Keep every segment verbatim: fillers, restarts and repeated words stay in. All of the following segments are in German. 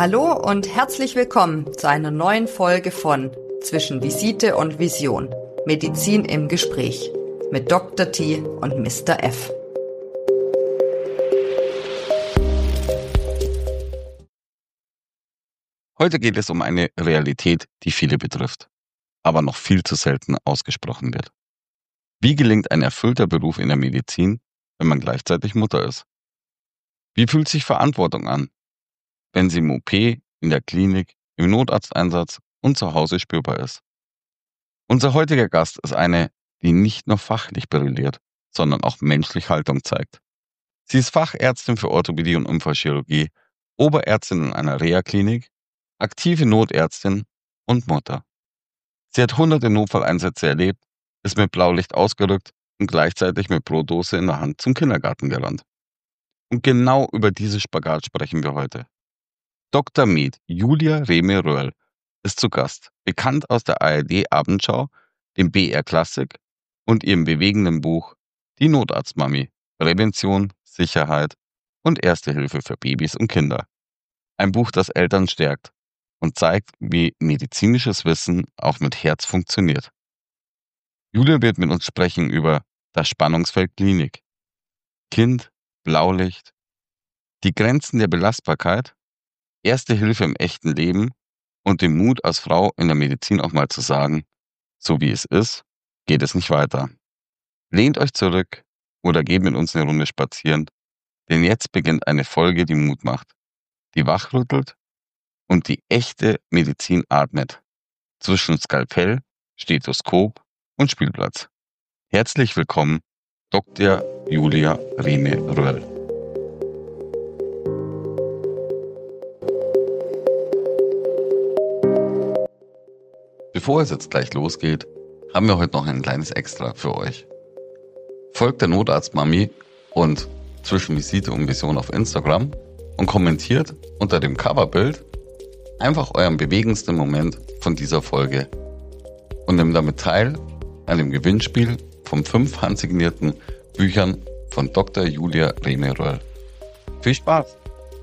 Hallo und herzlich willkommen zu einer neuen Folge von Zwischen Visite und Vision. Medizin im Gespräch mit Doktor T und Mister F. Heute geht es um eine Realität, die viele betrifft, aber noch viel zu selten ausgesprochen wird. Wie gelingt ein erfüllter Beruf in der Medizin, wenn man gleichzeitig Mutter ist? Wie fühlt sich Verantwortung an, wenn sie im O P, in der Klinik, im Notarzteinsatz und zu Hause spürbar ist? Unser heutiger Gast ist eine, die nicht nur fachlich brilliert, sondern auch menschlich Haltung zeigt. Sie ist Fachärztin für Orthopädie und Unfallchirurgie, Oberärztin in einer Reha-Klinik, aktive Notärztin und Mutter. Sie hat hunderte Notfalleinsätze erlebt, ist mit Blaulicht ausgerückt und gleichzeitig mit Brotdose in der Hand zum Kindergarten gerannt. Und genau über diese Spagat sprechen wir heute. Doktor Med Julia Rehme-Röhrl ist zu Gast, bekannt aus der A R D-Abendschau, dem B R Klassik und ihrem bewegenden Buch Die Notarztmami – Prävention, Sicherheit und Erste Hilfe für Babys und Kinder. Ein Buch, das Eltern stärkt und zeigt, wie medizinisches Wissen auch mit Herz funktioniert. Julia wird mit uns sprechen über das Spannungsfeld Klinik, Kind, Blaulicht, die Grenzen der Belastbarkeit, Erste Hilfe im echten Leben und den Mut als Frau in der Medizin auch mal zu sagen, so wie es ist, geht es nicht weiter. Lehnt euch zurück oder geht mit uns eine Runde spazieren, denn jetzt beginnt eine Folge, die Mut macht, die wachrüttelt und die echte Medizin atmet. Zwischen Skalpell, Stethoskop und Spielplatz. Herzlich willkommen, Doktor Julia Rehme-Röhrl. Bevor es jetzt gleich losgeht, haben wir heute noch ein kleines Extra für euch. Folgt der Notarztmami und Zwischen Visite und Vision auf Instagram und kommentiert unter dem Coverbild einfach euren bewegendsten Moment von dieser Folge und nehmt damit teil an dem Gewinnspiel von fünf handsignierten Büchern von Doktor Julia Rehme-Röhrl. Viel Spaß!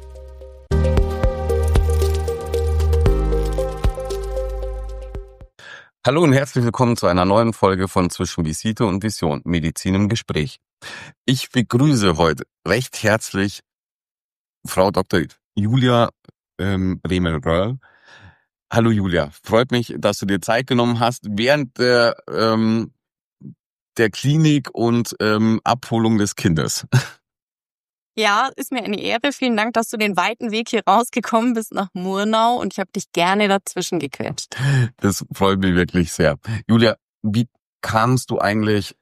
Hallo und herzlich willkommen zu einer neuen Folge von Zwischen Visite und Vision, Medizin im Gespräch. Ich begrüße heute recht herzlich Frau Doktor Julia ähm, Rehme-Röhrl. Hallo Julia, freut mich, dass du dir Zeit genommen hast während der, ähm, der Klinik und ähm, Abholung des Kindes. Ja, ist mir eine Ehre. Vielen Dank, dass du den weiten Weg hier rausgekommen bist nach Murnau und ich habe dich gerne dazwischen gequetscht. Das freut mich wirklich sehr. Julia, wie kamst du eigentlich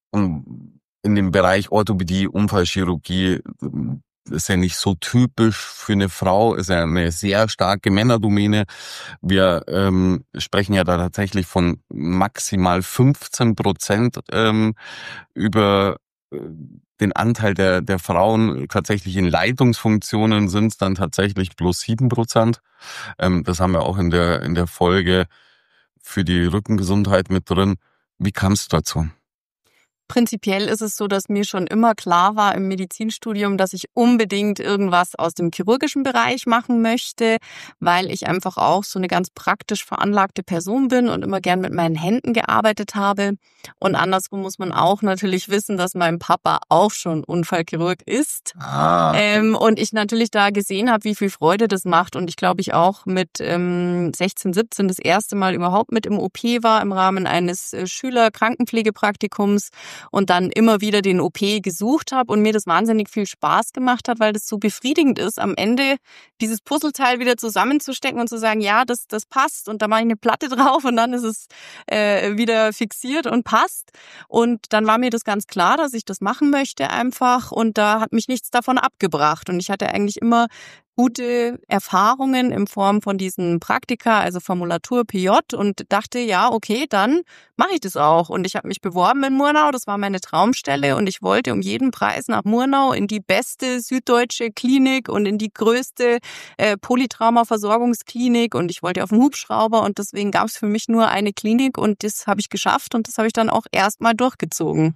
in den Bereich Orthopädie, Unfallchirurgie? Ist ja nicht so typisch für eine Frau, ist ja eine sehr starke Männerdomäne. Wir ähm, sprechen ja da tatsächlich von maximal fünfzehn Prozent ähm, über äh, den Anteil der der Frauen tatsächlich in Leitungsfunktionen sind es dann tatsächlich bloß sieben Prozent. Ähm, das haben wir auch in der in der Folge für die Rückengesundheit mit drin. Wie kamst du dazu? Prinzipiell ist es so, dass mir schon immer klar war im Medizinstudium, dass ich unbedingt irgendwas aus dem chirurgischen Bereich machen möchte, weil ich einfach auch so eine ganz praktisch veranlagte Person bin und immer gern mit meinen Händen gearbeitet habe. Und andersrum muss man auch natürlich wissen, dass mein Papa auch schon Unfallchirurg ist. Ah. Ähm, und ich natürlich da gesehen habe, wie viel Freude das macht. Und ich glaube, ich auch mit ähm, sechzehn, siebzehn das erste Mal überhaupt mit im O P war im Rahmen eines äh, Schüler-Krankenpflegepraktikums. Und dann immer wieder den O P gesucht habe und mir das wahnsinnig viel Spaß gemacht hat, weil das so befriedigend ist, am Ende dieses Puzzleteil wieder zusammenzustecken und zu sagen, ja, das das passt und da mache ich eine Platte drauf und dann ist es äh, wieder fixiert und passt. Und dann war mir das ganz klar, dass ich das machen möchte einfach und da hat mich nichts davon abgebracht. Und ich hatte eigentlich immer gute Erfahrungen in Form von diesen Praktika, also Formulatur P J und dachte, ja, okay, dann mache ich das auch. Und ich habe mich beworben in Murnau, das war meine Traumstelle und ich wollte um jeden Preis nach Murnau in die beste süddeutsche Klinik und in die größte äh, Polytrauma-Versorgungsklinik und ich wollte auf den Hubschrauber und deswegen gab es für mich nur eine Klinik und das habe ich geschafft und das habe ich dann auch erstmal durchgezogen.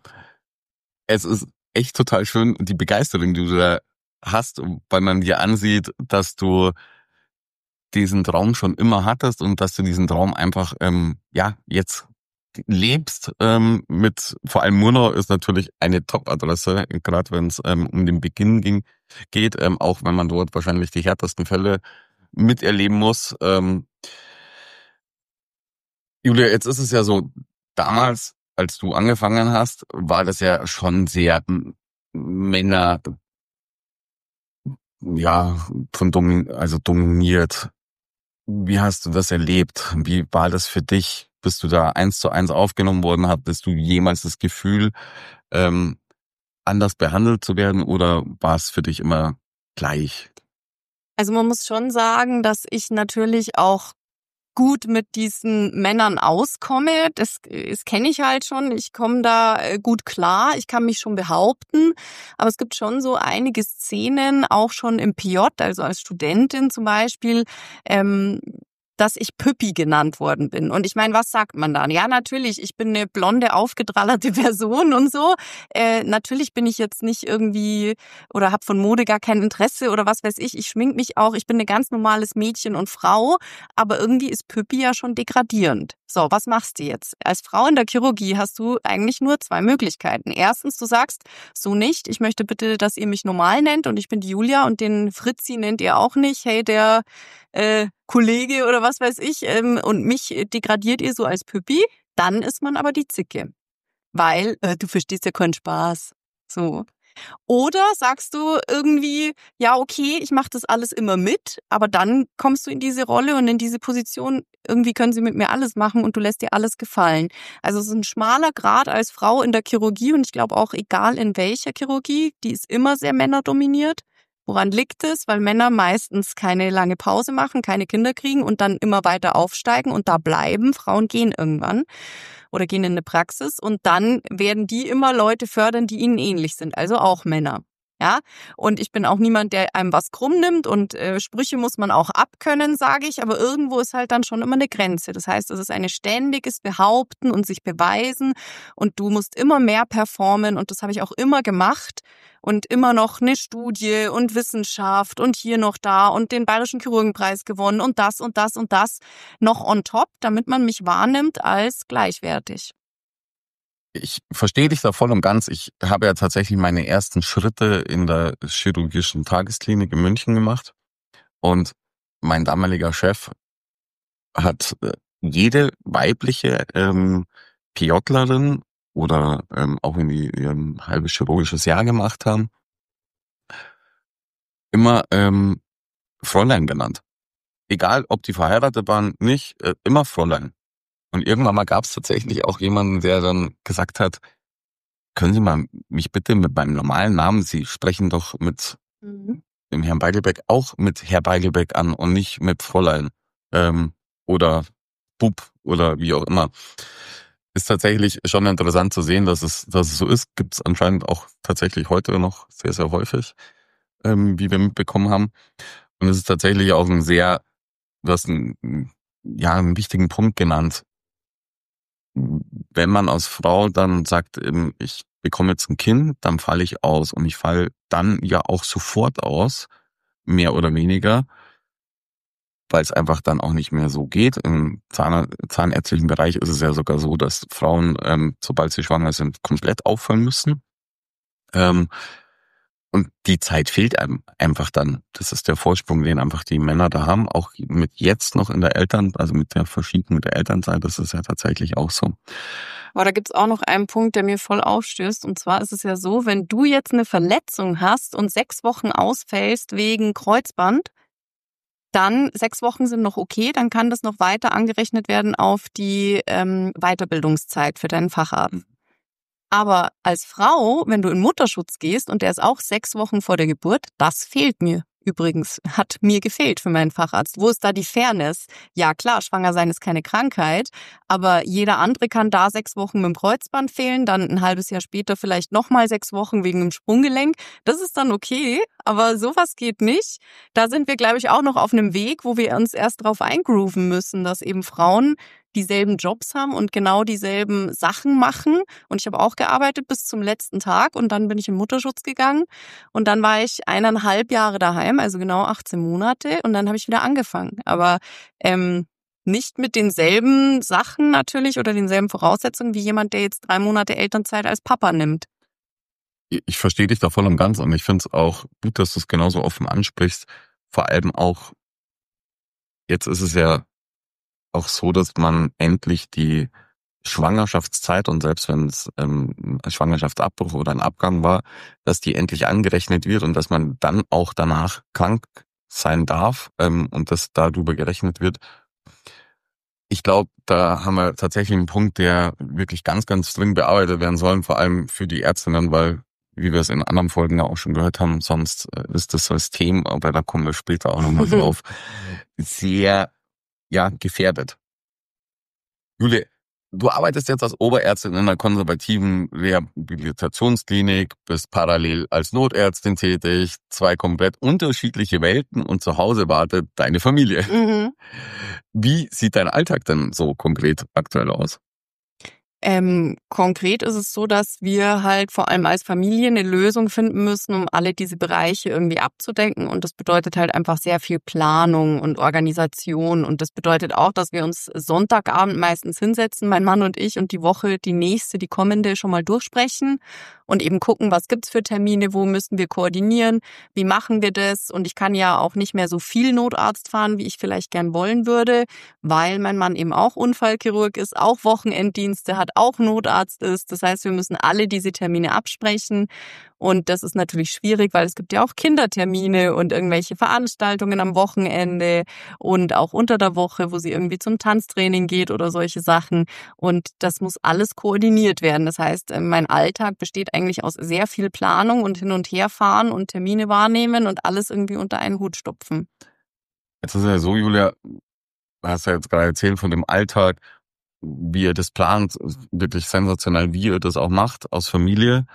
Es ist echt total schön, die Begeisterung, die du da hast, weil man dir ansieht, dass du diesen Traum schon immer hattest und dass du diesen Traum einfach ähm, ja jetzt lebst. Ähm, mit vor allem Murnau ist natürlich eine Top-Adresse, gerade wenn es ähm, um den Beginn ging, geht, ähm, auch wenn man dort wahrscheinlich die härtesten Fälle miterleben muss. Ähm, Julia, jetzt ist es ja so, damals, als du angefangen hast, war das ja schon sehr m- Männer, ja, von domin also dominiert. Wie hast du das erlebt? Wie war das für dich? Bist du da eins zu eins aufgenommen worden? Hattest du jemals das Gefühl, ähm, anders behandelt zu werden oder war es für dich immer gleich? Also man muss schon sagen, dass ich natürlich auch gut mit diesen Männern auskomme. Das, das kenne ich halt schon. Ich komme da äh, gut klar. Ich kann mich schon behaupten. Aber es gibt schon so einige Szenen, auch schon im P J, also als Studentin zum Beispiel, ähm, dass ich Püppi genannt worden bin. Und ich meine, was sagt man dann? Ja, natürlich, ich bin eine blonde, aufgetrallerte Person und so. Äh, natürlich bin ich jetzt nicht irgendwie oder habe von Mode gar kein Interesse oder was weiß ich. Ich schmink mich auch. Ich bin ein ganz normales Mädchen und Frau. Aber irgendwie ist Püppi ja schon degradierend. So, was machst du jetzt? Als Frau in der Chirurgie hast du eigentlich nur zwei Möglichkeiten. Erstens, du sagst, so nicht. Ich möchte bitte, dass ihr mich normal nennt und ich bin die Julia und den Fritzi nennt ihr auch nicht. Hey, der äh, Kollege oder was weiß ich, ähm, und mich degradiert ihr so als Püppi, dann ist man aber die Zicke. Weil äh, du verstehst ja keinen Spaß. So. Oder sagst du irgendwie, ja okay, ich mache das alles immer mit, aber dann kommst du in diese Rolle und in diese Position, irgendwie können sie mit mir alles machen und du lässt dir alles gefallen. Also es ist ein schmaler Grat als Frau in der Chirurgie und ich glaube auch egal in welcher Chirurgie, die ist immer sehr männerdominiert. Woran liegt es? Weil Männer meistens keine lange Pause machen, keine Kinder kriegen und dann immer weiter aufsteigen und da bleiben. Frauen gehen irgendwann oder gehen in eine Praxis und dann werden die immer Leute fördern, die ihnen ähnlich sind, also auch Männer. Ja, und ich bin auch niemand, der einem was krumm nimmt und äh, Sprüche muss man auch abkönnen, sage ich, aber irgendwo ist halt dann schon immer eine Grenze. Das heißt, es ist ein ständiges Behaupten und sich beweisen und du musst immer mehr performen und das habe ich auch immer gemacht und immer noch eine Studie und Wissenschaft und hier noch da und den Bayerischen Chirurgenpreis gewonnen und das und das und das noch on top, damit man mich wahrnimmt als gleichwertig. Ich verstehe dich da voll und ganz. Ich habe ja tatsächlich meine ersten Schritte in der chirurgischen Tagesklinik in München gemacht. Und mein damaliger Chef hat äh, jede weibliche ähm, PJlerin oder ähm, auch wenn die ein halbes chirurgisches Jahr gemacht haben, immer ähm, Fräulein genannt. Egal, ob die verheiratet waren, nicht, äh, immer Fräulein. Und irgendwann mal gab es tatsächlich auch jemanden, der dann gesagt hat, können Sie mal mich bitte mit meinem normalen Namen, Sie sprechen doch mit Mhm. dem Herrn Beigelbeck auch mit Herr Beigelbeck an und nicht mit Fräulein ähm, oder Bub oder wie auch immer. Ist tatsächlich schon interessant zu sehen, dass es, dass es so ist. Gibt es anscheinend auch tatsächlich heute noch sehr, sehr häufig, ähm, wie wir mitbekommen haben. Und es ist tatsächlich auch ein sehr, du hast einen, ja, einen wichtigen Punkt genannt. Wenn man als Frau dann sagt, ich bekomme jetzt ein Kind, dann falle ich aus. Und ich falle dann ja auch sofort aus, mehr oder weniger, weil es einfach dann auch nicht mehr so geht. Im Zahn, zahnärztlichen Bereich ist es ja sogar so, dass Frauen, ähm, sobald sie schwanger sind, komplett auffallen müssen. Ähm, und die Zeit fehlt einem einfach dann. Das ist der Vorsprung, den einfach die Männer da haben. Auch mit jetzt noch in der Eltern, also mit der Verschiebung der Elternzeit, das ist ja tatsächlich auch so. Aber da gibt's auch noch einen Punkt, der mir voll aufstößt. Und zwar ist es ja so, wenn du jetzt eine Verletzung hast und sechs Wochen ausfällst wegen Kreuzband, dann sechs Wochen sind noch okay, dann kann das noch weiter angerechnet werden auf die ähm, Weiterbildungszeit für deinen Facharzt. Aber als Frau, wenn du in Mutterschutz gehst und der ist auch sechs Wochen vor der Geburt, das fehlt mir. Übrigens, hat mir gefehlt für meinen Facharzt. Wo ist da die Fairness? Ja klar, schwanger sein ist keine Krankheit, aber jeder andere kann da sechs Wochen mit dem Kreuzband fehlen, dann ein halbes Jahr später vielleicht nochmal sechs Wochen wegen dem Sprunggelenk. Das ist dann okay, aber sowas geht nicht. Da sind wir, glaube ich, auch noch auf einem Weg, wo wir uns erst drauf eingrooven müssen, dass eben Frauen dieselben Jobs haben und genau dieselben Sachen machen. Und ich habe auch gearbeitet bis zum letzten Tag und dann bin ich in Mutterschutz gegangen. Und dann war ich eineinhalb Jahre daheim, also genau achtzehn Monate. Und dann habe ich wieder angefangen. Aber ähm, nicht mit denselben Sachen natürlich oder denselben Voraussetzungen wie jemand, der jetzt drei Monate Elternzeit als Papa nimmt. Ich verstehe dich da voll und ganz und ich finde es auch gut, dass du es genauso offen ansprichst. Vor allem auch, jetzt ist es ja auch so, dass man endlich die Schwangerschaftszeit und selbst wenn es ähm, ein Schwangerschaftsabbruch oder ein Abgang war, dass die endlich angerechnet wird und dass man dann auch danach krank sein darf ähm, und dass darüber gerechnet wird. Ich glaube, da haben wir tatsächlich einen Punkt, der wirklich ganz, ganz dringend bearbeitet werden soll, vor allem für die Ärztinnen, weil, wie wir es in anderen Folgen ja auch schon gehört haben, sonst ist das System, aber da kommen wir später auch nochmal drauf, sehr, ja, gefährdet. Julia, du arbeitest jetzt als Oberärztin in einer konservativen Rehabilitationsklinik, bist parallel als Notärztin tätig, zwei komplett unterschiedliche Welten und zu Hause wartet deine Familie. Mhm. Wie sieht dein Alltag denn so konkret aktuell aus? Ähm, konkret ist es so, dass wir halt vor allem als Familie eine Lösung finden müssen, um alle diese Bereiche irgendwie abzudecken. Und das bedeutet halt einfach sehr viel Planung und Organisation. Und das bedeutet auch, dass wir uns Sonntagabend meistens hinsetzen, mein Mann und ich, und die Woche, die nächste, die kommende schon mal durchsprechen und eben gucken, was gibt's für Termine, wo müssen wir koordinieren, wie machen wir das. Und ich kann ja auch nicht mehr so viel Notarzt fahren, wie ich vielleicht gern wollen würde, weil mein Mann eben auch Unfallchirurg ist, auch Wochenenddienste hat, auch Notarzt ist. Das heißt, wir müssen alle diese Termine absprechen. Und das ist natürlich schwierig, weil es gibt ja auch Kindertermine und irgendwelche Veranstaltungen am Wochenende und auch unter der Woche, wo sie irgendwie zum Tanztraining geht oder solche Sachen. Und das muss alles koordiniert werden. Das heißt, mein Alltag besteht eigentlich aus sehr viel Planung und hin und her fahren und Termine wahrnehmen und alles irgendwie unter einen Hut stopfen. Jetzt ist ja so, Julia, du hast ja jetzt gerade erzählt von dem Alltag, wie ihr das plant, wirklich sensationell, wie ihr das auch macht aus Familie.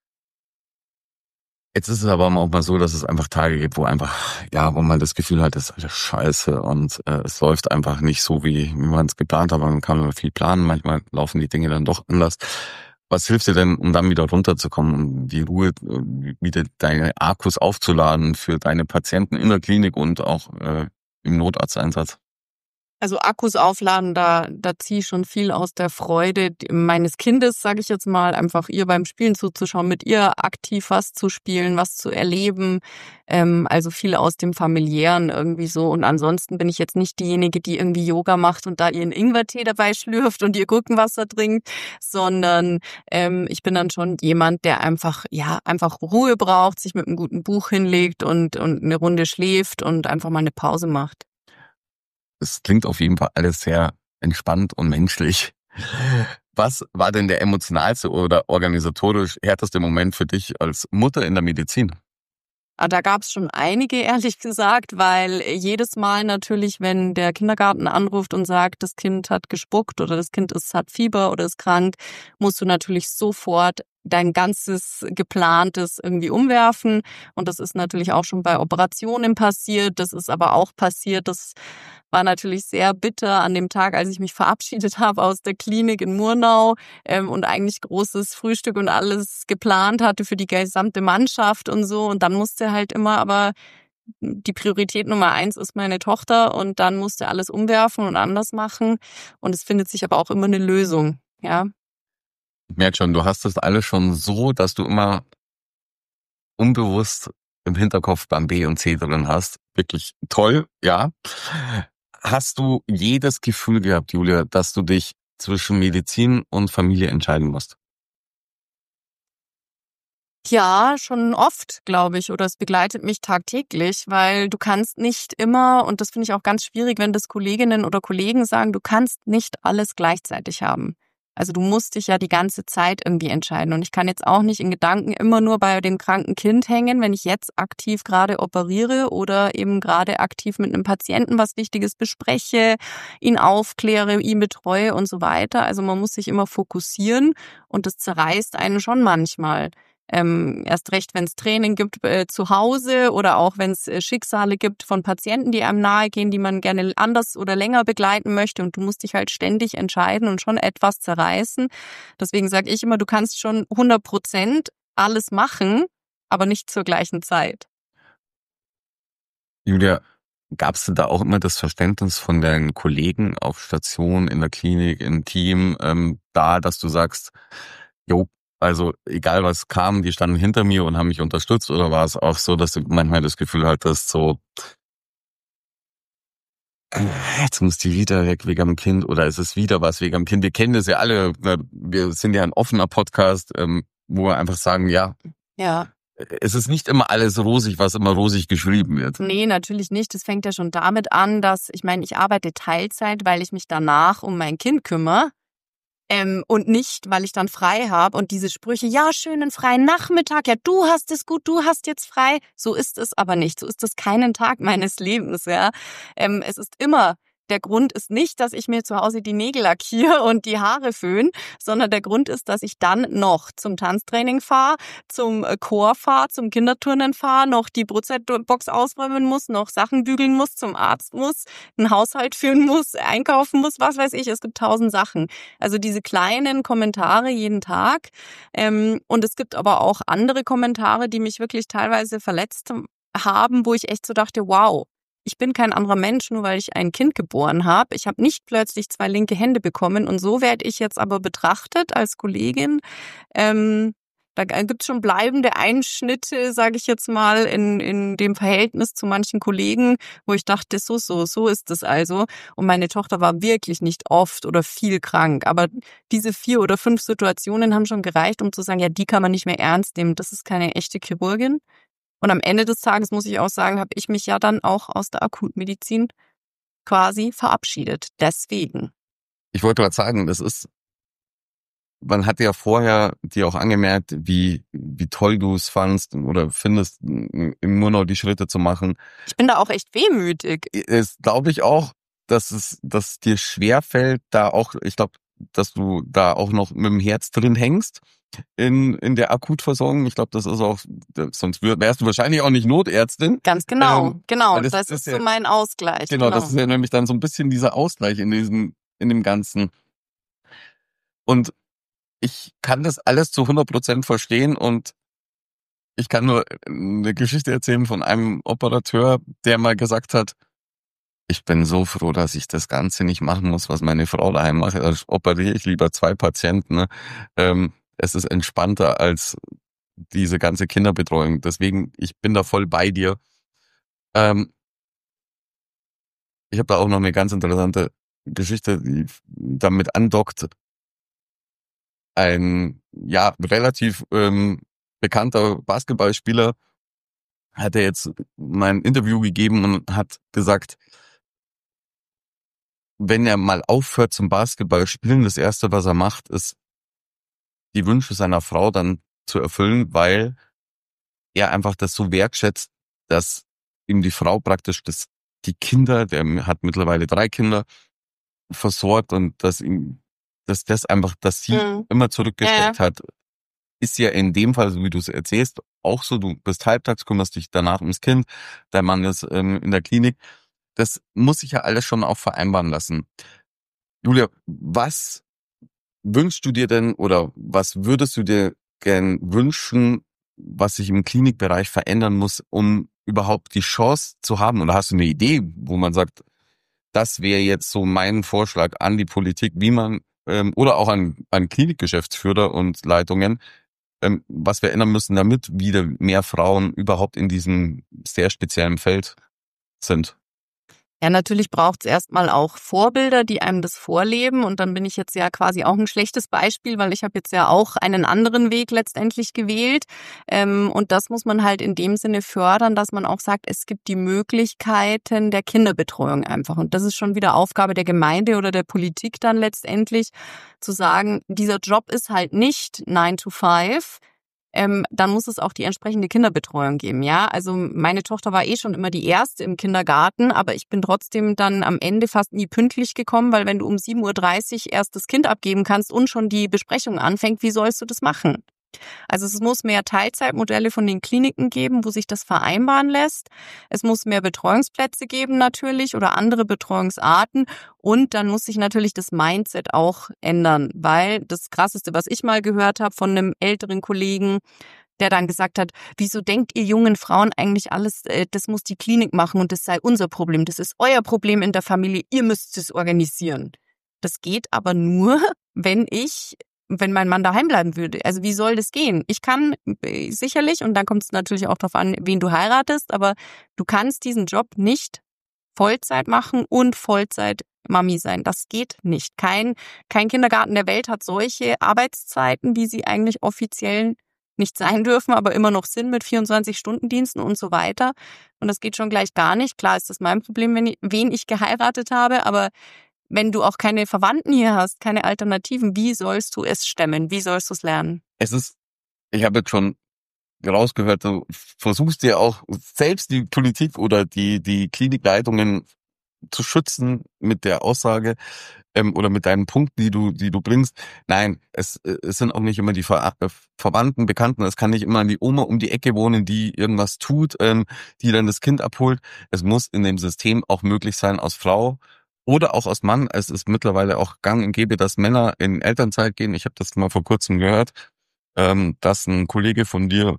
Jetzt ist es aber auch mal so, dass es einfach Tage gibt, wo einfach, ja, wo man das Gefühl hat, das ist alles scheiße und äh, es läuft einfach nicht so, wie, wie man es geplant hat. Man kann immer viel planen, manchmal laufen die Dinge dann doch anders. Was hilft dir denn, um dann wieder runterzukommen, um die Ruhe, äh, wieder deine Akkus aufzuladen für deine Patienten in der Klinik und auch äh, im Notarzteinsatz? Also Akkus aufladen, da da ziehe ich schon viel aus der Freude meines Kindes, sage ich jetzt mal, einfach ihr beim Spielen zuzuschauen, mit ihr aktiv was zu spielen, was zu erleben, ähm, also viel aus dem Familiären irgendwie so. Und ansonsten bin ich jetzt nicht diejenige, die irgendwie Yoga macht und da ihren Ingwertee dabei schlürft und ihr Gurkenwasser trinkt, sondern ähm, ich bin dann schon jemand, der einfach ja einfach Ruhe braucht, sich mit einem guten Buch hinlegt und und eine Runde schläft und einfach mal eine Pause macht. Es klingt auf jeden Fall alles sehr entspannt und menschlich. Was war denn der emotionalste oder organisatorisch härteste Moment für dich als Mutter in der Medizin? Da gab es schon einige, ehrlich gesagt, weil jedes Mal natürlich, wenn der Kindergarten anruft und sagt, das Kind hat gespuckt oder das Kind ist, hat Fieber oder ist krank, musst du natürlich sofort dein ganzes Geplantes irgendwie umwerfen. Und das ist natürlich auch schon bei Operationen passiert. Das ist aber auch passiert. Das war natürlich sehr bitter an dem Tag, als ich mich verabschiedet habe aus der Klinik in Murnau ähm, und eigentlich großes Frühstück und alles geplant hatte für die gesamte Mannschaft und so. Und dann musste halt immer aber die Priorität Nummer eins ist meine Tochter und dann musste alles umwerfen und anders machen. Und es findet sich aber auch immer eine Lösung, ja. Ich merke schon, du hast das alles schon so, dass du immer unbewusst im Hinterkopf beim B und C drin hast. Wirklich toll, ja. Hast du jedes Gefühl gehabt, Julia, dass du dich zwischen Medizin und Familie entscheiden musst? Ja, schon oft, glaube ich, oder es begleitet mich tagtäglich, weil du kannst nicht immer, und das finde ich auch ganz schwierig, wenn das Kolleginnen oder Kollegen sagen, du kannst nicht alles gleichzeitig haben. Also du musst dich ja die ganze Zeit irgendwie entscheiden. Und ich kann jetzt auch nicht in Gedanken immer nur bei dem kranken Kind hängen, wenn ich jetzt aktiv gerade operiere oder eben gerade aktiv mit einem Patienten was Wichtiges bespreche, ihn aufkläre, ihn betreue und so weiter. Also man muss sich immer fokussieren und das zerreißt einen schon manchmal. Ähm, erst recht, wenn es Training gibt äh, zu Hause oder auch wenn es äh, Schicksale gibt von Patienten, die einem nahegehen, die man gerne anders oder länger begleiten möchte und du musst dich halt ständig entscheiden und schon etwas zerreißen. Deswegen sage ich immer, du kannst schon hundert Prozent alles machen, aber nicht zur gleichen Zeit. Julia, gab es da auch immer das Verständnis von deinen Kollegen auf Station, in der Klinik, im Team, ähm, da, dass du sagst, jo, also egal was kam, die standen hinter mir und haben mich unterstützt, oder war es auch so, dass du manchmal das Gefühl hattest, so, äh, jetzt muss die wieder weg wegen am Kind oder ist es wieder was wegen am Kind? Wir kennen das ja alle, wir sind ja ein offener Podcast, ähm, wo wir einfach sagen, ja, Ja. es ist nicht immer alles rosig, was immer rosig geschrieben wird. Nee, natürlich nicht. Das fängt ja schon damit an, dass, ich meine, ich arbeite Teilzeit, weil ich mich danach um mein Kind kümmere. Ähm, und nicht, weil ich dann frei habe und diese Sprüche, ja, schönen freien Nachmittag, ja, du hast es gut, du hast jetzt frei. So ist es aber nicht. So ist es keinen Tag meines Lebens, ja. Ähm, es ist immer, der Grund ist nicht, dass ich mir zu Hause die Nägel lackiere und die Haare föhn, sondern der Grund ist, dass ich dann noch zum Tanztraining fahre, zum Chor fahre, zum Kinderturnen fahre, noch die Brotzeitbox ausräumen muss, noch Sachen bügeln muss, zum Arzt muss, einen Haushalt führen muss, einkaufen muss, was weiß ich. Es gibt tausend Sachen. Also diese kleinen Kommentare jeden Tag. Ähm, und es gibt aber auch andere Kommentare, die mich wirklich teilweise verletzt haben, wo ich echt so dachte, wow, ich bin kein anderer Mensch, nur weil ich ein Kind geboren habe. Ich habe nicht plötzlich zwei linke Hände bekommen und so werde ich jetzt aber betrachtet als Kollegin. Ähm, da gibt's schon bleibende Einschnitte, sage ich jetzt mal, in in dem Verhältnis zu manchen Kollegen, wo ich dachte, so, so, so ist es also. Und meine Tochter war wirklich nicht oft oder viel krank. Aber diese vier oder fünf Situationen haben schon gereicht, um zu sagen, ja, die kann man nicht mehr ernst nehmen. Das ist keine echte Chirurgin. Und am Ende des Tages, muss ich auch sagen, habe ich mich ja dann auch aus der Akutmedizin quasi verabschiedet. Deswegen. Ich wollte gerade sagen, das ist, man hat ja vorher dir auch angemerkt, wie wie toll du es fandst oder findest, im Murnau die Schritte zu machen. Ich bin da auch echt wehmütig. Es glaube ich auch, dass es dass dir schwerfällt, da auch, ich glaube, dass du da auch noch mit dem Herz drin hängst in in der Akutversorgung. Ich glaube, das ist auch, sonst wärst du wahrscheinlich auch nicht Notärztin. Ganz genau, ähm, genau. das, Das, das ist ja, so mein Ausgleich. Genau, genau, das ist ja nämlich dann so ein bisschen dieser Ausgleich in diesem in dem Ganzen. Und ich kann das alles zu hundert Prozent verstehen und ich kann nur eine Geschichte erzählen von einem Operateur, der mal gesagt hat, ich bin so froh, dass ich das Ganze nicht machen muss, was meine Frau daheim macht. Also operiere ich lieber zwei Patienten. Ne? Ähm, es ist entspannter als diese ganze Kinderbetreuung. Deswegen, ich bin da voll bei dir. Ähm, ich habe da auch noch eine ganz interessante Geschichte, die damit andockt. Ein ja relativ ähm, bekannter Basketballspieler hat er jetzt mal ein Interview gegeben und hat gesagt, wenn er mal aufhört zum Basketball spielen, das Erste, was er macht, ist, die Wünsche seiner Frau dann zu erfüllen, weil er einfach das so wertschätzt, dass ihm die Frau praktisch das, die Kinder, der hat mittlerweile drei Kinder, versorgt und dass ihm, dass das einfach, dass sie Mhm. immer zurückgesteckt Ja. hat, ist ja in dem Fall, so wie du es erzählst, auch so, du bist halbtags, kümmerst dich danach ums Kind, dein Mann ist ähm, in der Klinik. Das muss sich ja alles schon auch vereinbaren lassen. Julia, was wünschst du dir denn oder was würdest du dir gern wünschen, was sich im Klinikbereich verändern muss, um überhaupt die Chance zu haben? Oder hast du eine Idee, wo man sagt, das wäre jetzt so mein Vorschlag an die Politik, wie man, ähm, oder auch an, an Klinikgeschäftsführer und Leitungen, ähm, was wir ändern müssen, damit wieder mehr Frauen überhaupt in diesem sehr speziellen Feld sind? Ja, natürlich braucht es erstmal auch Vorbilder, die einem das vorleben. Und dann bin ich jetzt ja quasi auch ein schlechtes Beispiel, weil ich habe jetzt ja auch einen anderen Weg letztendlich gewählt. Ähm, und das muss man halt in dem Sinne fördern, dass man auch sagt, es gibt die Möglichkeiten der Kinderbetreuung einfach. Und das ist schon wieder Aufgabe der Gemeinde oder der Politik dann letztendlich, zu sagen, dieser Job ist halt nicht nine to five. Ähm, dann muss es auch die entsprechende Kinderbetreuung geben, ja. Also meine Tochter war eh schon immer die Erste im Kindergarten, aber ich bin trotzdem dann am Ende fast nie pünktlich gekommen, weil wenn du um sieben Uhr dreißig erst das Kind abgeben kannst und schon die Besprechung anfängt, wie sollst du das machen? Also es muss mehr Teilzeitmodelle von den Kliniken geben, wo sich das vereinbaren lässt. Es muss mehr Betreuungsplätze geben natürlich oder andere Betreuungsarten. Und dann muss sich natürlich das Mindset auch ändern, weil das Krasseste, was ich mal gehört habe von einem älteren Kollegen, der dann gesagt hat, wieso denkt ihr jungen Frauen eigentlich alles, das muss die Klinik machen und das sei unser Problem, das ist euer Problem in der Familie, ihr müsst es organisieren. Das geht aber nur, wenn ich, wenn mein Mann daheim bleiben würde. Also wie soll das gehen? Ich kann sicherlich, und dann kommt es natürlich auch darauf an, wen du heiratest, aber du kannst diesen Job nicht Vollzeit machen und Vollzeit Mami sein. Das geht nicht. Kein, kein Kindergarten der Welt hat solche Arbeitszeiten, wie sie eigentlich offiziell nicht sein dürfen, aber immer noch sind mit vierundzwanzig-Stunden-Diensten und so weiter. Und das geht schon gleich gar nicht. Klar ist das mein Problem, wenn ich, wen ich geheiratet habe, aber wenn du auch keine Verwandten hier hast, keine Alternativen, wie sollst du es stemmen? Wie sollst du es lernen? Es ist, ich habe jetzt schon rausgehört, du versuchst dir auch selbst die Politik oder die, die Klinikleitungen zu schützen mit der Aussage ähm, oder mit deinen Punkten, die du, die du bringst. Nein, es, es sind auch nicht immer die Ver Verwandten, Bekannten. Es kann nicht immer die Oma um die Ecke wohnen, die irgendwas tut, ähm, die dann das Kind abholt. Es muss in dem System auch möglich sein, als Frau oder auch als Mann. Es ist mittlerweile auch gang und gäbe, dass Männer in Elternzeit gehen. Ich habe das mal vor kurzem gehört, ähm, dass ein Kollege von dir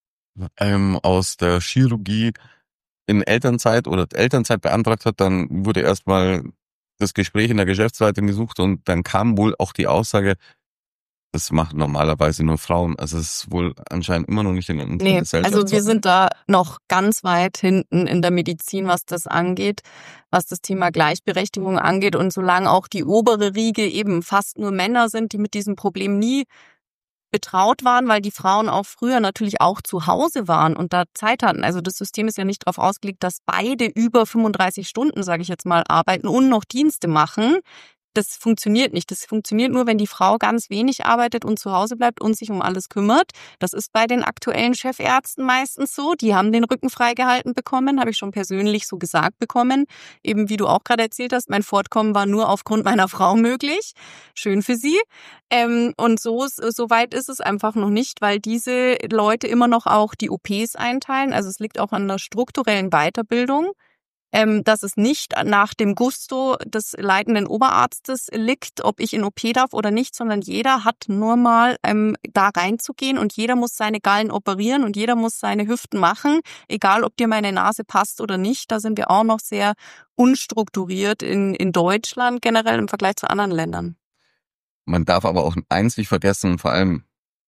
ähm, aus der Chirurgie in Elternzeit oder Elternzeit beantragt hat, dann wurde erstmal das Gespräch in der Geschäftsleitung gesucht und dann kam wohl auch die Aussage, das machen normalerweise nur Frauen. Also es ist wohl anscheinend immer noch nicht in unserer nee, Gesellschaft. Also wir sind da noch ganz weit hinten in der Medizin, was das angeht, was das Thema Gleichberechtigung angeht. Und solange auch die obere Riege eben fast nur Männer sind, die mit diesem Problem nie betraut waren, weil die Frauen auch früher natürlich auch zu Hause waren und da Zeit hatten. Also das System ist ja nicht darauf ausgelegt, dass beide über fünfunddreißig Stunden, sage ich jetzt mal, arbeiten und noch Dienste machen. Das funktioniert nicht. Das funktioniert nur, wenn die Frau ganz wenig arbeitet und zu Hause bleibt und sich um alles kümmert. Das ist bei den aktuellen Chefärzten meistens so. Die haben den Rücken freigehalten bekommen, habe ich schon persönlich so gesagt bekommen. Eben wie du auch gerade erzählt hast, mein Fortkommen war nur aufgrund meiner Frau möglich. Schön für sie. Ähm, und so, so weit ist es einfach noch nicht, weil diese Leute immer noch auch die O Ps einteilen. Also es liegt auch an der strukturellen Weiterbildung. Ähm, dass es nicht nach dem Gusto des leitenden Oberarztes liegt, ob ich in O P darf oder nicht, sondern jeder hat nur mal ähm, da reinzugehen und jeder muss seine Gallen operieren und jeder muss seine Hüften machen, egal ob dir meine Nase passt oder nicht. Da sind wir auch noch sehr unstrukturiert in, in Deutschland generell im Vergleich zu anderen Ländern. Man darf aber auch eins nicht vergessen, vor allem,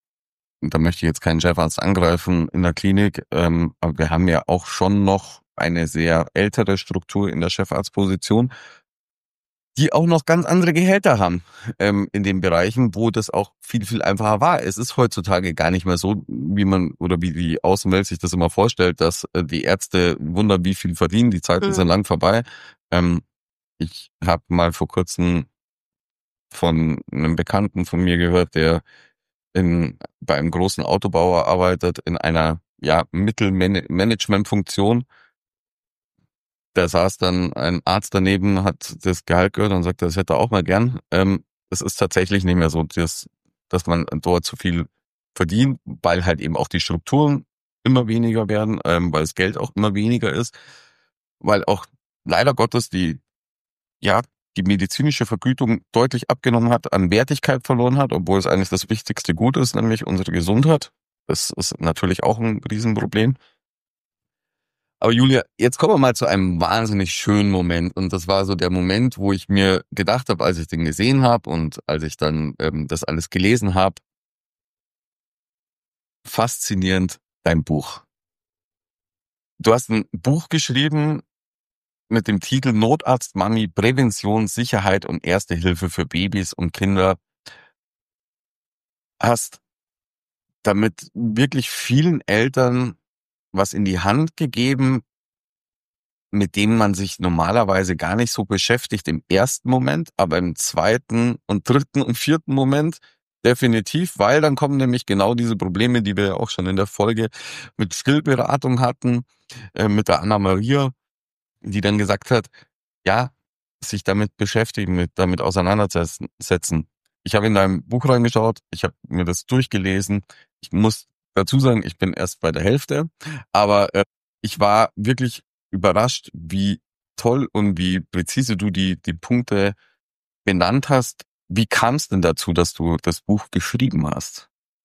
da möchte ich jetzt keinen Chefarzt angreifen in der Klinik, ähm, aber wir haben ja auch schon noch eine sehr ältere Struktur in der Chefarztposition, die auch noch ganz andere Gehälter haben ähm, in den Bereichen, wo das auch viel, viel einfacher war. Es ist heutzutage gar nicht mehr so, wie man oder wie die Außenwelt sich das immer vorstellt, dass äh, die Ärzte wundern, wie viel verdienen. Die Zeiten mhm. sind lang vorbei. Ähm, ich habe mal vor kurzem von einem Bekannten von mir gehört, der in bei einem großen Autobauer arbeitet, in einer ja Mittelmanagementfunktion. Da saß dann ein Arzt daneben, hat das Gehalt gehört und sagte, das hätte er auch mal gern. Ähm, es ist tatsächlich nicht mehr so, dass, dass man dort zu viel verdient, weil halt eben auch die Strukturen immer weniger werden, ähm, weil das Geld auch immer weniger ist, weil auch leider Gottes die, ja, die medizinische Vergütung deutlich abgenommen hat, an Wertigkeit verloren hat, obwohl es eigentlich das wichtigste Gut ist, nämlich unsere Gesundheit. Das ist natürlich auch ein Riesenproblem. Aber Julia, jetzt kommen wir mal zu einem wahnsinnig schönen Moment. Und das war so der Moment, wo ich mir gedacht habe, als ich den gesehen habe und als ich dann ähm, das alles gelesen habe, faszinierend, dein Buch. Du hast ein Buch geschrieben mit dem Titel Notarzt Mami, Prävention, Sicherheit und Erste Hilfe für Babys und Kinder. Hast damit wirklich vielen Eltern was in die Hand gegeben, mit dem man sich normalerweise gar nicht so beschäftigt im ersten Moment, aber im zweiten und dritten und vierten Moment definitiv, weil dann kommen nämlich genau diese Probleme, die wir ja auch schon in der Folge mit Stillberatung hatten, äh, mit der Anna-Maria, die dann gesagt hat, ja, sich damit beschäftigen, mit damit auseinandersetzen. Ich habe in deinem Buch reingeschaut, ich habe mir das durchgelesen. Ich muss dazu sagen, ich bin erst bei der Hälfte, aber äh, ich war wirklich überrascht, wie toll und wie präzise du die die Punkte benannt hast. Wie kam es denn dazu, dass du das Buch geschrieben hast?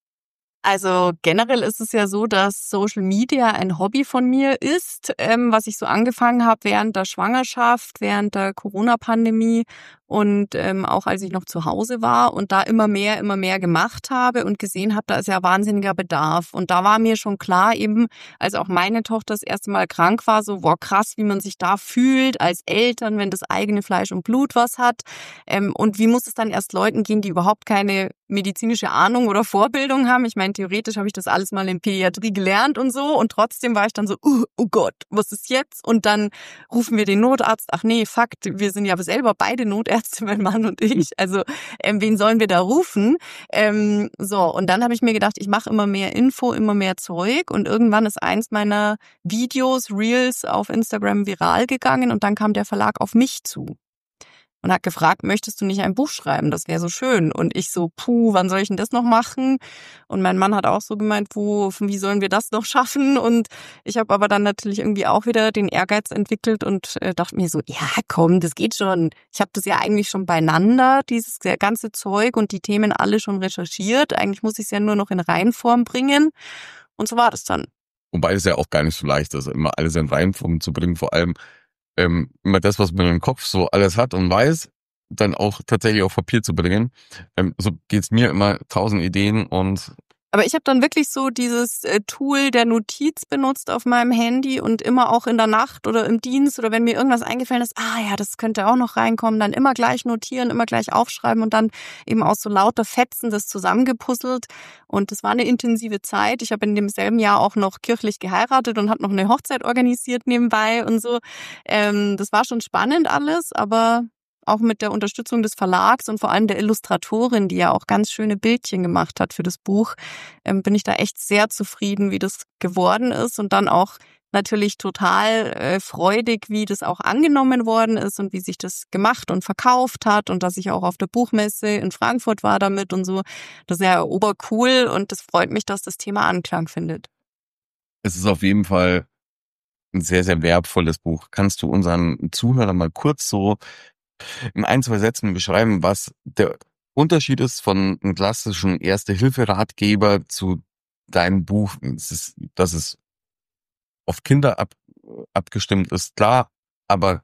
Also generell ist es ja so, dass Social Media ein Hobby von mir ist, ähm, was ich so angefangen habe während der Schwangerschaft, während der Corona-Pandemie und ähm, auch als ich noch zu Hause war und da immer mehr, immer mehr gemacht habe und gesehen habe, da ist ja wahnsinniger Bedarf. Und da war mir schon klar eben, als auch meine Tochter das erste Mal krank war, so wow, krass, wie man sich da fühlt als Eltern, wenn das eigene Fleisch und Blut was hat. Ähm, und wie muss es dann erst Leuten gehen, die überhaupt keine medizinische Ahnung oder Vorbildung haben. Ich meine, theoretisch habe ich das alles mal in Pädiatrie gelernt und so und trotzdem war ich dann so, uh, oh Gott, was ist jetzt? Und dann rufen wir den Notarzt. Ach nee, Fakt, wir sind ja selber beide Notärzte, mein Mann und ich. Also ähm, wen sollen wir da rufen? Ähm, so, und dann habe ich mir gedacht, ich mache immer mehr Info, immer mehr Zeug und irgendwann ist eins meiner Videos, Reels auf Instagram viral gegangen und dann kam der Verlag auf mich zu. Und hat gefragt, möchtest du nicht ein Buch schreiben? Das wäre so schön. Und ich so, puh, wann soll ich denn das noch machen? Und mein Mann hat auch so gemeint, wo, wie sollen wir das noch schaffen? Und ich habe aber dann natürlich irgendwie auch wieder den Ehrgeiz entwickelt und äh, dachte mir so, ja komm, das geht schon. Ich habe das ja eigentlich schon beieinander, dieses ganze Zeug und die Themen alle schon recherchiert. Eigentlich muss ich es ja nur noch in Reinform bringen. Und so war das dann. Wobei es ja auch gar nicht so leicht ist, immer alles in Reinform zu bringen, vor allem Ähm, immer das, was man im Kopf so alles hat und weiß, dann auch tatsächlich auf Papier zu bringen. Ähm, so geht's mir immer, tausend Ideen und Aber ich habe dann wirklich so dieses äh, Tool der Notiz benutzt auf meinem Handy und immer auch in der Nacht oder im Dienst oder wenn mir irgendwas eingefallen ist, ah ja, das könnte auch noch reinkommen, dann immer gleich notieren, immer gleich aufschreiben und dann eben aus so lauter Fetzen das zusammengepuzzelt. Und das war eine intensive Zeit. Ich habe in demselben Jahr auch noch kirchlich geheiratet und habe noch eine Hochzeit organisiert nebenbei und so. Ähm, das war schon spannend alles, aber auch mit der Unterstützung des Verlags und vor allem der Illustratorin, die ja auch ganz schöne Bildchen gemacht hat für das Buch, ähm, bin ich da echt sehr zufrieden, wie das geworden ist und dann auch natürlich total äh, freudig, wie das auch angenommen worden ist und wie sich das gemacht und verkauft hat und dass ich auch auf der Buchmesse in Frankfurt war damit und so. Das ist ja obercool und das freut mich, dass das Thema Anklang findet. es ist auf jeden Fall ein sehr, sehr wertvolles Buch. Kannst du unseren Zuhörern mal kurz so in ein, zwei Sätzen beschreiben, was der Unterschied ist von einem klassischen Erste-Hilfe-Ratgeber zu deinem Buch? Es ist, dass es auf Kinder ab, abgestimmt ist, klar, aber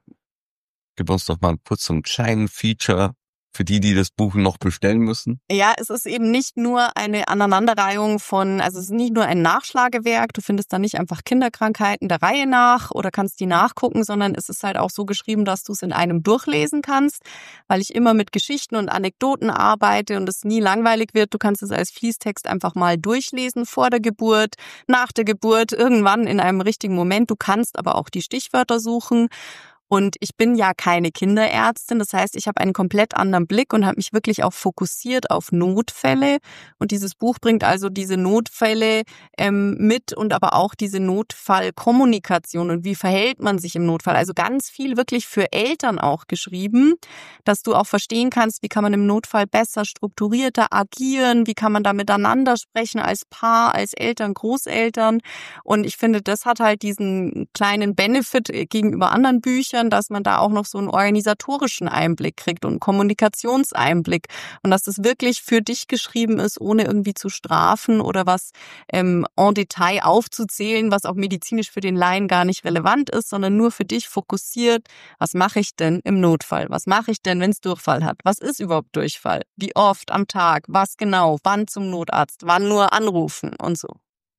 gib uns doch mal kurz so einen kleinen Feature für die, die das Buch noch bestellen müssen. Ja, es ist eben nicht nur eine Aneinanderreihung von, also es ist nicht nur ein Nachschlagewerk, du findest da nicht einfach Kinderkrankheiten der Reihe nach oder kannst die nachgucken, sondern es ist halt auch so geschrieben, dass du es in einem durchlesen kannst, weil ich immer mit Geschichten und Anekdoten arbeite und es nie langweilig wird. Du kannst es als Fließtext einfach mal durchlesen vor der Geburt, nach der Geburt, irgendwann in einem richtigen Moment. Du kannst aber auch die Stichwörter suchen. Und ich bin ja keine Kinderärztin, das heißt, ich habe einen komplett anderen Blick und habe mich wirklich auch fokussiert auf Notfälle. Und dieses Buch bringt also diese Notfälle ähm, mit und aber auch diese Notfallkommunikation und wie verhält man sich im Notfall. Also ganz viel wirklich für Eltern auch geschrieben, dass du auch verstehen kannst, wie kann man im Notfall besser, strukturierter agieren, wie kann man da miteinander sprechen als Paar, als Eltern, Großeltern. Und ich finde, das hat halt diesen kleinen Benefit gegenüber anderen Büchern, dass man da auch noch so einen organisatorischen Einblick kriegt und einen Kommunikationseinblick und dass das wirklich für dich geschrieben ist, ohne irgendwie zu strafen oder was ähm, en Detail aufzuzählen, was auch medizinisch für den Laien gar nicht relevant ist, sondern nur für dich fokussiert, was mache ich denn im Notfall? Was mache ich denn, wenn es Durchfall hat? Was ist überhaupt Durchfall? Wie oft am Tag? Was genau? Wann zum Notarzt? Wann nur anrufen und so?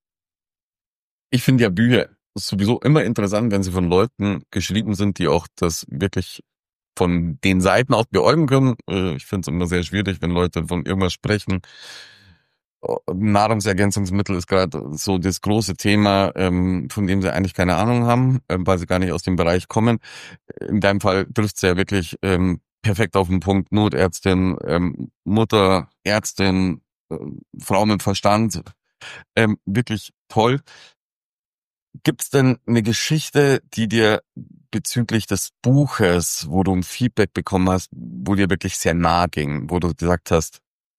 Ich finde ja Bücher ist sowieso immer interessant, wenn sie von Leuten geschrieben sind, die auch das wirklich von den Seiten aus beäugen können. Ich finde es immer sehr schwierig, wenn Leute von irgendwas sprechen. Nahrungsergänzungsmittel ist gerade so das große Thema, von dem sie eigentlich keine Ahnung haben, weil sie gar nicht aus dem Bereich kommen. In deinem Fall trifft es ja wirklich perfekt auf den Punkt. Notärztin, Mutter, Ärztin, Frau mit Verstand. Wirklich toll. Gibt's denn eine Geschichte, die dir bezüglich des Buches, wo du ein Feedback bekommen hast, wo dir wirklich sehr nahe ging, wo du gesagt hast,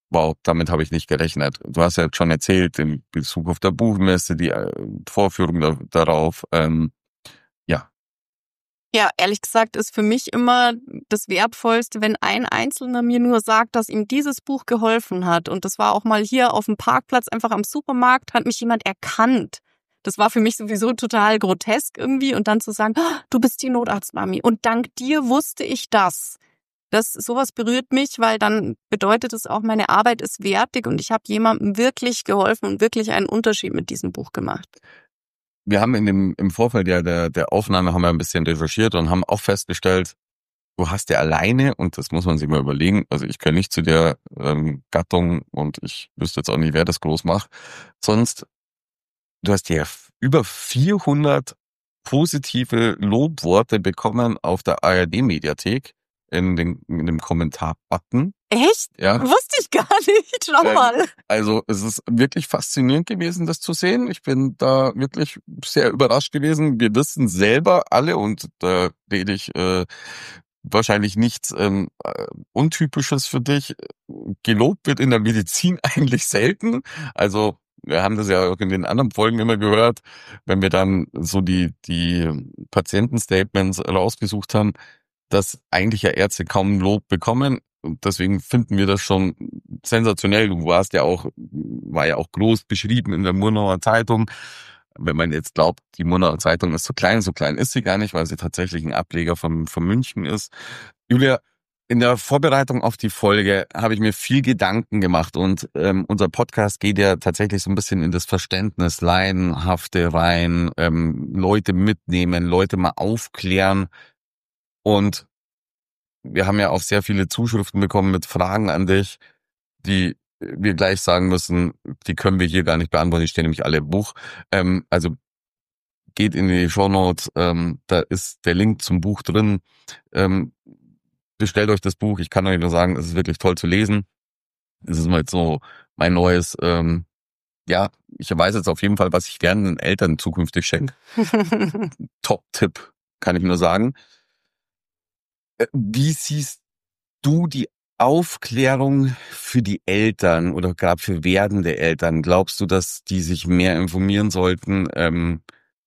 wow, damit habe ich nicht gerechnet. Du hast ja schon erzählt, in Bezug auf der Buchmesse, die äh, Vorführung da, darauf, ähm, ja. Ja, ehrlich gesagt ist für mich immer das Wertvollste, wenn ein Einzelner mir nur sagt, dass ihm dieses Buch geholfen hat. Und das war auch mal hier auf dem Parkplatz, einfach am Supermarkt, hat mich jemand erkannt. Das war für mich sowieso total grotesk irgendwie. Und dann zu sagen, oh, du bist die Notarztmami und dank dir wusste ich das. Das, sowas berührt mich, weil dann bedeutet es auch, meine Arbeit ist wertig und ich habe jemandem wirklich geholfen und wirklich einen Unterschied mit diesem Buch gemacht. Wir haben in dem, im Vorfeld ja der, der Aufnahme haben wir ein bisschen recherchiert und haben auch festgestellt, du hast ja alleine, und das muss man sich mal überlegen, also ich gehöre nicht zu der ähm, Gattung und ich wüsste jetzt auch nicht, wer das groß macht, sonst, du hast ja über vierhundert positive Lobworte bekommen auf der A R D-Mediathek in, den, in dem Kommentar-Button. Echt? Ja. Wusste ich gar nicht. Schau Ähm, mal. Also es ist wirklich faszinierend gewesen, das zu sehen. Ich bin da wirklich sehr überrascht gewesen. Wir wissen selber alle, und da rede ich äh, wahrscheinlich nichts ähm, äh, Untypisches für dich. Gelobt wird in der Medizin eigentlich selten. Also wir haben das ja auch in den anderen Folgen immer gehört, wenn wir dann so die die Patientenstatements rausgesucht haben, dass eigentlich ja Ärzte kaum Lob bekommen. Und deswegen finden wir das schon sensationell. Du warst ja auch, war ja auch groß beschrieben in der Murnauer Zeitung. Wenn man jetzt glaubt, die Murnauer Zeitung ist so klein, so klein ist sie gar nicht, weil sie tatsächlich ein Ableger von, von München ist. Julia, in der Vorbereitung auf die Folge habe ich mir viel Gedanken gemacht und ähm, unser Podcast geht ja tatsächlich so ein bisschen in das Verständnis, Laienhafte rein, ähm, Leute mitnehmen, Leute mal aufklären. Und wir haben ja auch sehr viele Zuschriften bekommen mit Fragen an dich, die wir gleich sagen müssen, die können wir hier gar nicht beantworten, die stehen nämlich alle im Buch. Ähm, also geht in die Shownotes, ähm, da ist der Link zum Buch drin. Ähm, bestellt euch das Buch, ich kann euch nur sagen, es ist wirklich toll zu lesen. Es ist mal jetzt so mein neues, ähm, ja, ich weiß jetzt auf jeden Fall, was ich werdenden Eltern zukünftig schenke. Top-Tipp, kann ich nur sagen. Wie siehst du die Aufklärung für die Eltern oder gerade für werdende Eltern? Glaubst du, dass die sich mehr informieren sollten? Ähm,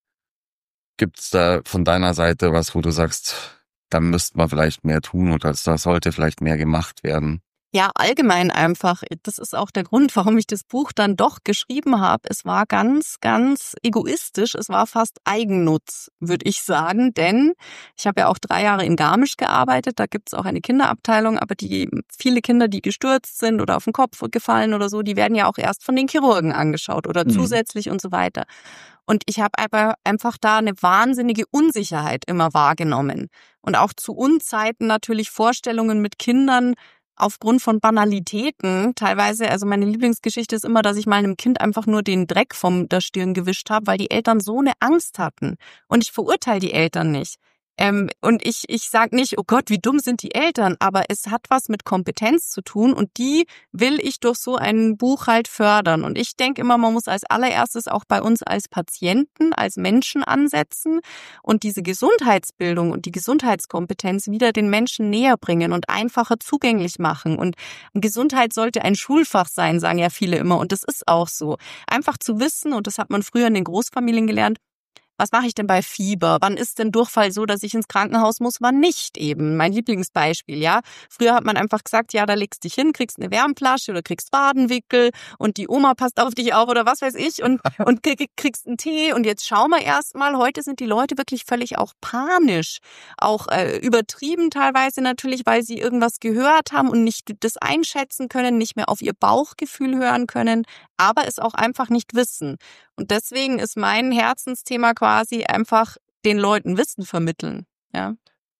Gibt es da von deiner Seite was, wo du sagst, da müsste man vielleicht mehr tun oder da sollte vielleicht mehr gemacht werden? Ja, allgemein einfach. Das ist auch der Grund, warum ich das Buch dann doch geschrieben habe. Es war ganz, ganz egoistisch. Es war fast Eigennutz, würde ich sagen. Denn ich habe ja auch drei Jahre in Garmisch gearbeitet. Da gibt's auch eine Kinderabteilung. Aber die viele Kinder, die gestürzt sind oder auf den Kopf gefallen oder so, die werden ja auch erst von den Chirurgen angeschaut oder mhm. zusätzlich und so weiter. Und ich habe aber einfach da eine wahnsinnige Unsicherheit immer wahrgenommen. Und auch zu Unzeiten natürlich Vorstellungen mit Kindern, aufgrund von Banalitäten teilweise, also meine Lieblingsgeschichte ist immer, dass ich mal einem Kind einfach nur den Dreck von der Stirn gewischt habe, weil die Eltern so eine Angst hatten. Und ich verurteile die Eltern nicht. Ähm, und ich ich sage nicht, oh Gott, wie dumm sind die Eltern, aber es hat was mit Kompetenz zu tun und die will ich durch so ein Buch halt fördern. Und ich denke immer, man muss als allererstes auch bei uns als Patienten, als Menschen ansetzen und diese Gesundheitsbildung und die Gesundheitskompetenz wieder den Menschen näher bringen und einfacher zugänglich machen. Und Gesundheit sollte ein Schulfach sein, sagen ja viele immer. Und das ist auch so. Einfach zu wissen, und das hat man früher in den Großfamilien gelernt, was mache ich denn bei Fieber? Wann ist denn Durchfall so, dass ich ins Krankenhaus muss? Wann nicht eben? Mein Lieblingsbeispiel, ja. Früher hat man einfach gesagt, ja, da legst dich hin, kriegst eine Wärmflasche oder kriegst Wadenwickel und die Oma passt auf dich auf oder was weiß ich und, und kriegst einen Tee und jetzt schauen wir erst mal. Heute sind die Leute wirklich völlig auch panisch, auch äh, übertrieben teilweise natürlich, weil sie irgendwas gehört haben und nicht das einschätzen können, nicht mehr auf ihr Bauchgefühl hören können, aber es auch einfach nicht wissen. Und deswegen ist mein Herzensthema quasi einfach den Leuten Wissen vermitteln. Ja.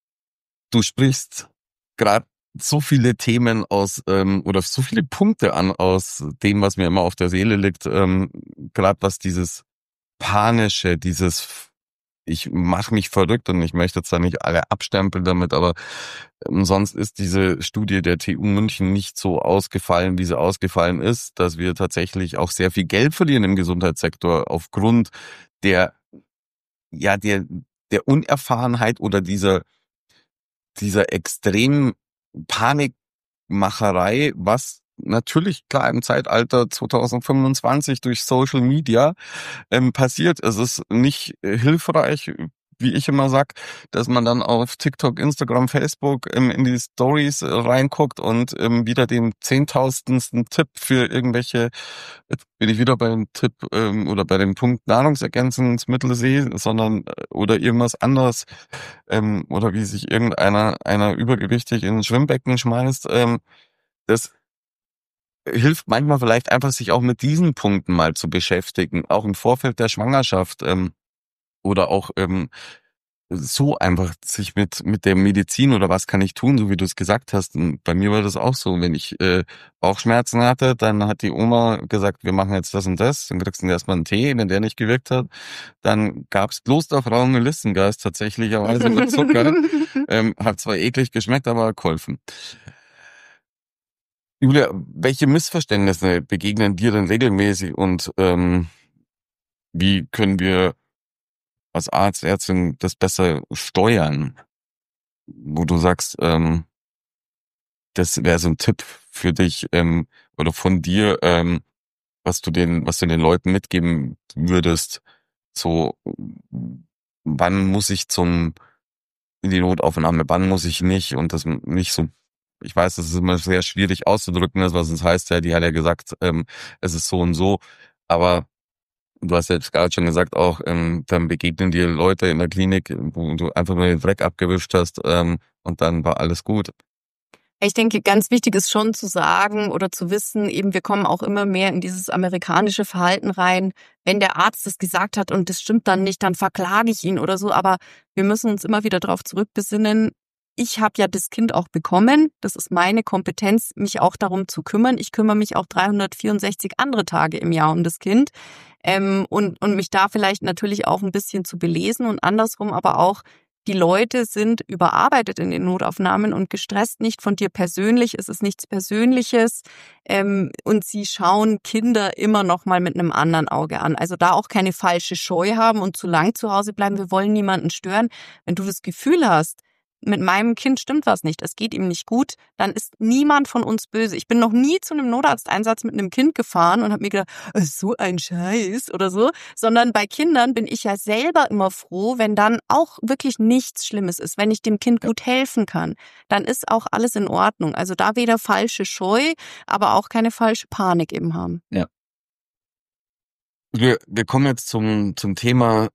Du sprichst gerade so viele Themen aus ähm, oder so viele Punkte an aus dem, was mir immer auf der Seele liegt. Ähm, gerade was dieses Panische, dieses ich mache mich verrückt und ich möchte zwar nicht alle abstempeln damit, aber ähm, sonst ist diese Studie der T U München nicht so ausgefallen, wie sie ausgefallen ist, dass wir tatsächlich auch sehr viel Geld verlieren im Gesundheitssektor aufgrund der, ja, der, der Unerfahrenheit oder dieser, dieser extremen Panikmacherei, was natürlich klar im Zeitalter zwanzig fünfundzwanzig durch Social Media ähm, passiert. Es ist nicht äh, hilfreich, wie ich immer sag, dass man dann auf TikTok, Instagram, Facebook ähm, in die Stories äh, reinguckt und ähm, wieder den zehntausendsten Tipp für irgendwelche, jetzt bin ich wieder beim Tipp ähm, oder bei dem Punkt Nahrungsergänzungsmittel sehe, sondern äh, oder irgendwas anderes ähm, oder wie sich irgendeiner einer übergewichtig in ein Schwimmbecken schmeißt. Ähm, das hilft manchmal vielleicht einfach, sich auch mit diesen Punkten mal zu beschäftigen, auch im Vorfeld der Schwangerschaft. Ähm, Oder auch ähm, so einfach sich mit mit der Medizin oder was kann ich tun, so wie du es gesagt hast. Und bei mir war das auch so, wenn ich äh, Bauchschmerzen hatte, dann hat die Oma gesagt, wir machen jetzt das und das. Dann kriegst du erstmal einen Tee, wenn der nicht gewirkt hat. Dann gab's Klosterfrauen Melissengeist tatsächlicherweise mit Zucker. ähm, hat zwar eklig geschmeckt, aber geholfen. Julia, welche Missverständnisse begegnen dir denn regelmäßig und ähm, wie können wir als Arzt, Ärztin das besser steuern, wo du sagst, ähm, das wäre so ein Tipp für dich ähm, oder von dir, ähm, was du den, was du den Leuten mitgeben würdest, so wann muss ich zum in die Notaufnahme, wann muss ich nicht und das nicht so. Ich weiß, das ist immer sehr schwierig auszudrücken, das was es heißt. Ja, die hat ja gesagt, ähm, es ist so und so, aber du hast jetzt gerade schon gesagt, auch ähm, dann begegnen dir Leute in der Klinik, wo du einfach nur den Dreck abgewischt hast ähm, und dann war alles gut. Ich denke, ganz wichtig ist schon zu sagen oder zu wissen, eben wir kommen auch immer mehr in dieses amerikanische Verhalten rein. Wenn der Arzt das gesagt hat und das stimmt dann nicht, dann verklage ich ihn oder so. Aber wir müssen uns immer wieder darauf zurückbesinnen. Ich habe ja das Kind auch bekommen. Das ist meine Kompetenz, mich auch darum zu kümmern. Ich kümmere mich auch dreihundertvierundsechzig andere Tage im Jahr um das Kind. Ähm, und, und mich da vielleicht natürlich auch ein bisschen zu belesen und andersrum aber auch, die Leute sind überarbeitet in den Notaufnahmen und gestresst nicht von dir persönlich. Es ist nichts Persönliches. Ähm, und sie schauen Kinder immer noch mal mit einem anderen Auge an. Also da auch keine falsche Scheu haben und zu lang zu Hause bleiben. Wir wollen niemanden stören. Wenn du das Gefühl hast, mit meinem Kind stimmt was nicht, es geht ihm nicht gut, dann ist niemand von uns böse. Ich bin noch nie zu einem Notarzteinsatz mit einem Kind gefahren und habe mir gedacht, oh, so ein Scheiß oder so, sondern bei Kindern bin ich ja selber immer froh, wenn dann auch wirklich nichts Schlimmes ist, wenn ich dem Kind gut helfen kann, dann ist auch alles in Ordnung. Also da weder falsche Scheu, aber auch keine falsche Panik eben haben. Ja. Wir, wir kommen jetzt zum, zum Thema,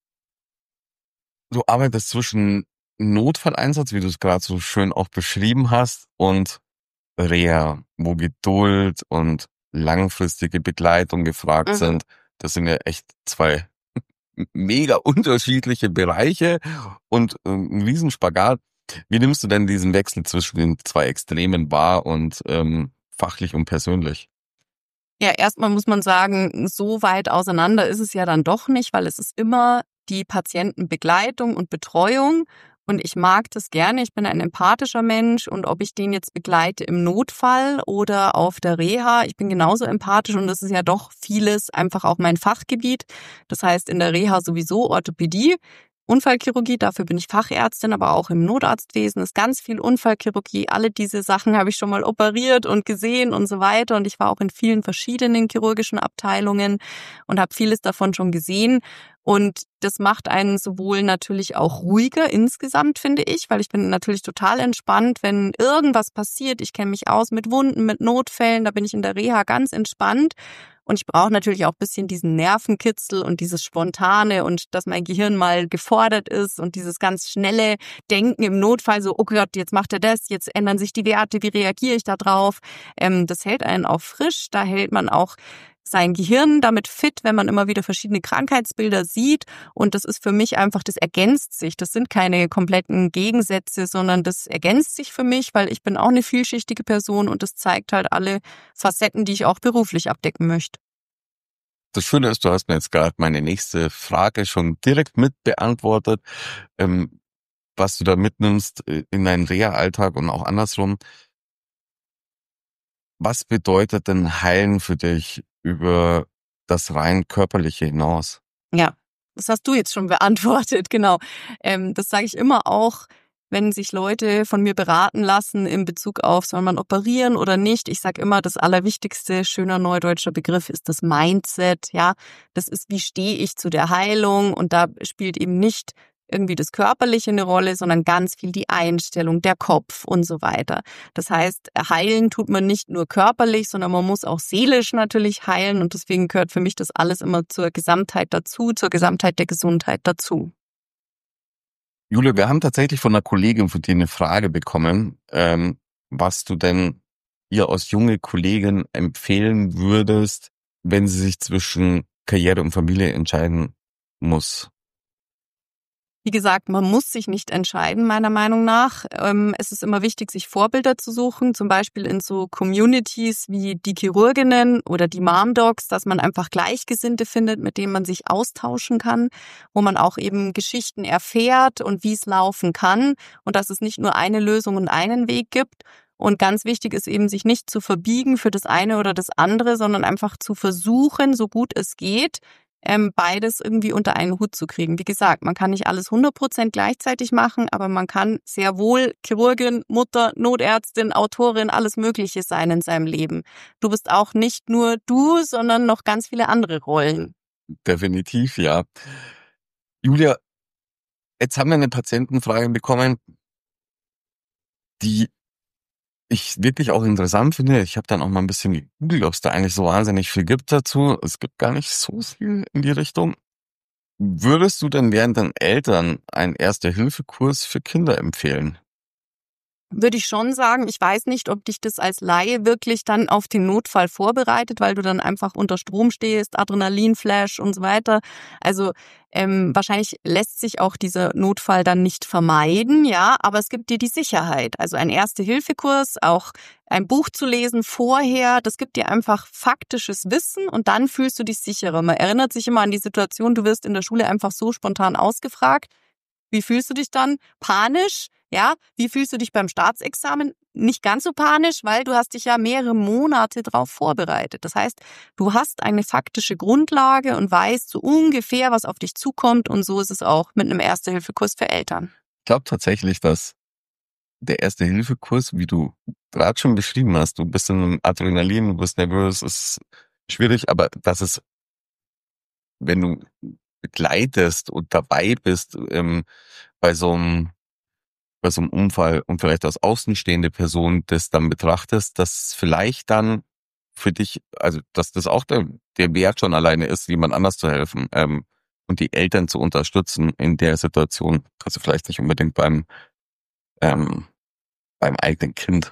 du arbeitest zwischen Notfalleinsatz, wie du es gerade so schön auch beschrieben hast, und Reha, wo Geduld und langfristige Begleitung gefragt mhm. sind. Das sind ja echt zwei mega unterschiedliche Bereiche und ein Riesenspagat. Wie nimmst du denn diesen Wechsel zwischen den zwei Extremen wahr und ähm, fachlich und persönlich? Ja, erstmal muss man sagen, so weit auseinander ist es ja dann doch nicht, weil es ist immer die Patientenbegleitung und Betreuung. Und ich mag das gerne. Ich bin ein empathischer Mensch und ob ich den jetzt begleite im Notfall oder auf der Reha, ich bin genauso empathisch und das ist ja doch vieles einfach auch mein Fachgebiet. Das heißt in der Reha sowieso Orthopädie, Unfallchirurgie, dafür bin ich Fachärztin, aber auch im Notarztwesen ist ganz viel Unfallchirurgie. Alle diese Sachen habe ich schon mal operiert und gesehen und so weiter. Und ich war auch in vielen verschiedenen chirurgischen Abteilungen und habe vieles davon schon gesehen. Und das macht einen sowohl natürlich auch ruhiger insgesamt, finde ich, weil ich bin natürlich total entspannt, wenn irgendwas passiert. Ich kenne mich aus mit Wunden, mit Notfällen, da bin ich in der Reha ganz entspannt. Und ich brauche natürlich auch ein bisschen diesen Nervenkitzel und dieses Spontane und dass mein Gehirn mal gefordert ist und dieses ganz schnelle Denken im Notfall, so, oh Gott, jetzt macht er das, jetzt ändern sich die Werte, wie reagiere ich da drauf? Ähm, das hält einen auch frisch, da hält man auch sein Gehirn damit fit, wenn man immer wieder verschiedene Krankheitsbilder sieht. Und das ist für mich einfach, das ergänzt sich. Das sind keine kompletten Gegensätze, sondern das ergänzt sich für mich, weil ich bin auch eine vielschichtige Person und das zeigt halt alle Facetten, die ich auch beruflich abdecken möchte. Das Schöne ist, du hast mir jetzt gerade meine nächste Frage schon direkt mit beantwortet, ähm, was du da mitnimmst in deinen Reha-Alltag und auch andersrum. Was bedeutet denn Heilen für dich über das rein Körperliche hinaus? Ja, das hast du jetzt schon beantwortet, genau. Ähm, das sage ich immer auch, wenn sich Leute von mir beraten lassen in Bezug auf, soll man operieren oder nicht. Ich sage immer, das allerwichtigste, schöner neudeutscher Begriff ist das Mindset. Ja, das ist, wie stehe ich zu der Heilung? Und da spielt eben nicht irgendwie das Körperliche eine Rolle, sondern ganz viel die Einstellung, der Kopf und so weiter. Das heißt, heilen tut man nicht nur körperlich, sondern man muss auch seelisch natürlich heilen und deswegen gehört für mich das alles immer zur Gesamtheit dazu, zur Gesamtheit der Gesundheit dazu. Julia, wir haben tatsächlich von einer Kollegin von dir eine Frage bekommen, ähm, was du denn ihr als junge Kollegin empfehlen würdest, wenn sie sich zwischen Karriere und Familie entscheiden muss. Wie gesagt, man muss sich nicht entscheiden, meiner Meinung nach. Es ist immer wichtig, sich Vorbilder zu suchen, zum Beispiel in so Communities wie die Chirurginnen oder die Mom Docs, dass man einfach Gleichgesinnte findet, mit denen man sich austauschen kann, wo man auch eben Geschichten erfährt und wie es laufen kann und dass es nicht nur eine Lösung und einen Weg gibt. Und ganz wichtig ist eben, sich nicht zu verbiegen für das eine oder das andere, sondern einfach zu versuchen, so gut es geht, beides irgendwie unter einen Hut zu kriegen. Wie gesagt, man kann nicht alles hundert Prozent gleichzeitig machen, aber man kann sehr wohl Chirurgin, Mutter, Notärztin, Autorin, alles Mögliche sein in seinem Leben. Du bist auch nicht nur du, sondern noch ganz viele andere Rollen. Definitiv, ja. Julia, jetzt haben wir eine Patientenfrage bekommen, die ich wirklich auch interessant finde. Ich habe dann auch mal ein bisschen gegoogelt, ob es da eigentlich so wahnsinnig viel gibt dazu. Es gibt gar nicht so viel in die Richtung. Würdest du denn während deinen Eltern einen Erste-Hilfe-Kurs für Kinder empfehlen? Würde ich schon sagen. Ich weiß nicht, ob dich das als Laie wirklich dann auf den Notfall vorbereitet, weil du dann einfach unter Strom stehst, Adrenalinflash und so weiter. Also ähm, wahrscheinlich lässt sich auch dieser Notfall dann nicht vermeiden, ja, aber es gibt dir die Sicherheit. Also ein Erste-Hilfe-Kurs, auch ein Buch zu lesen vorher, das gibt dir einfach faktisches Wissen und dann fühlst du dich sicherer. Man erinnert sich immer an die Situation, du wirst in der Schule einfach so spontan ausgefragt. Wie fühlst du dich dann? Panisch? Ja, wie fühlst du dich beim Staatsexamen? Nicht ganz so panisch, weil du hast dich ja mehrere Monate darauf vorbereitet. Das heißt, du hast eine faktische Grundlage und weißt so ungefähr, was auf dich zukommt. Und so ist es auch mit einem Erste-Hilfe-Kurs für Eltern. Ich glaube tatsächlich, dass der Erste-Hilfe-Kurs, wie du gerade schon beschrieben hast, du bist in einem Adrenalin, du bist nervös, ist schwierig, aber dass es, wenn du begleitest und dabei bist ähm, bei so einem bei so einem Unfall und vielleicht als außenstehende Person das dann betrachtest, dass vielleicht dann für dich, also dass das auch der, der Wert schon alleine ist, jemand anders zu helfen ähm, und die Eltern zu unterstützen in der Situation, also vielleicht nicht unbedingt beim ähm, beim eigenen Kind.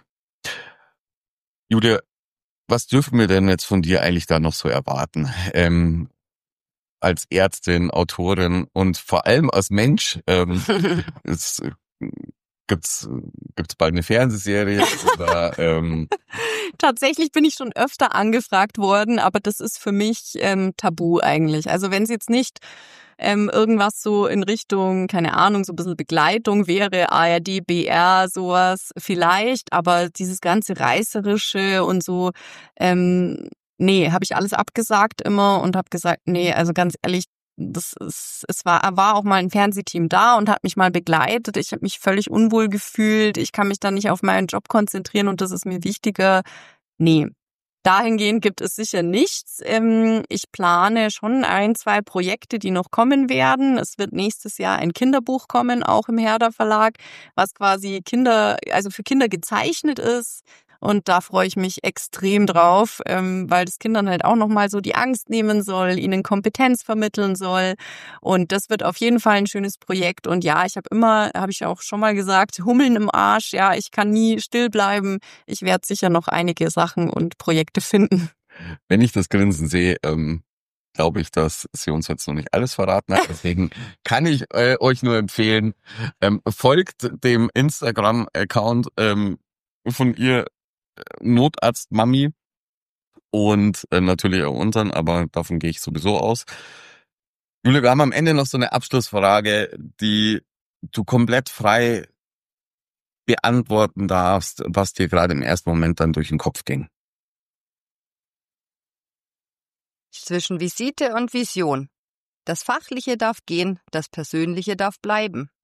Julia, was dürfen wir denn jetzt von dir eigentlich da noch so erwarten? Ähm, als Ärztin, Autorin und vor allem als Mensch. Ähm, es, gibt's gibt's bald eine Fernsehserie oder ähm Tatsächlich bin ich schon öfter angefragt worden, aber das ist für mich ähm, tabu eigentlich. Also wenn es jetzt nicht ähm, irgendwas so in Richtung, keine Ahnung, so ein bisschen Begleitung wäre, A R D, B R, sowas vielleicht, aber dieses ganze Reißerische und so, ähm, nee, habe ich alles abgesagt immer und habe gesagt, nee, also ganz ehrlich, das ist, es war, war auch mal ein Fernsehteam da und hat mich mal begleitet. Ich habe mich völlig unwohl gefühlt. Ich kann mich dann nicht auf meinen Job konzentrieren und das ist mir wichtiger. Nee, dahingehend gibt es sicher nichts. Ich plane schon ein, zwei Projekte, die noch kommen werden. Es wird nächstes Jahr ein Kinderbuch kommen, auch im Herder Verlag, was quasi Kinder, also für Kinder gezeichnet ist. Und da freue ich mich extrem drauf, ähm, weil das Kindern halt auch nochmal so die Angst nehmen soll, ihnen Kompetenz vermitteln soll. Und das wird auf jeden Fall ein schönes Projekt. Und ja, ich habe immer, habe ich auch schon mal gesagt, Hummeln im Arsch. Ja, ich kann nie still bleiben. Ich werde sicher noch einige Sachen und Projekte finden. Wenn ich das Grinsen sehe, ähm, glaube ich, dass sie uns jetzt noch nicht alles verraten hat. Deswegen kann ich äh, euch nur empfehlen, ähm, folgt dem Instagram-Account ähm, von ihr, Notarzt Mami und äh, natürlich auch unseren, aber davon gehe ich sowieso aus. Julia, wir haben am Ende noch so eine Abschlussfrage, die du komplett frei beantworten darfst, was dir gerade im ersten Moment dann durch den Kopf ging. Zwischen Visite und Vision. Das Fachliche darf gehen, das Persönliche darf bleiben.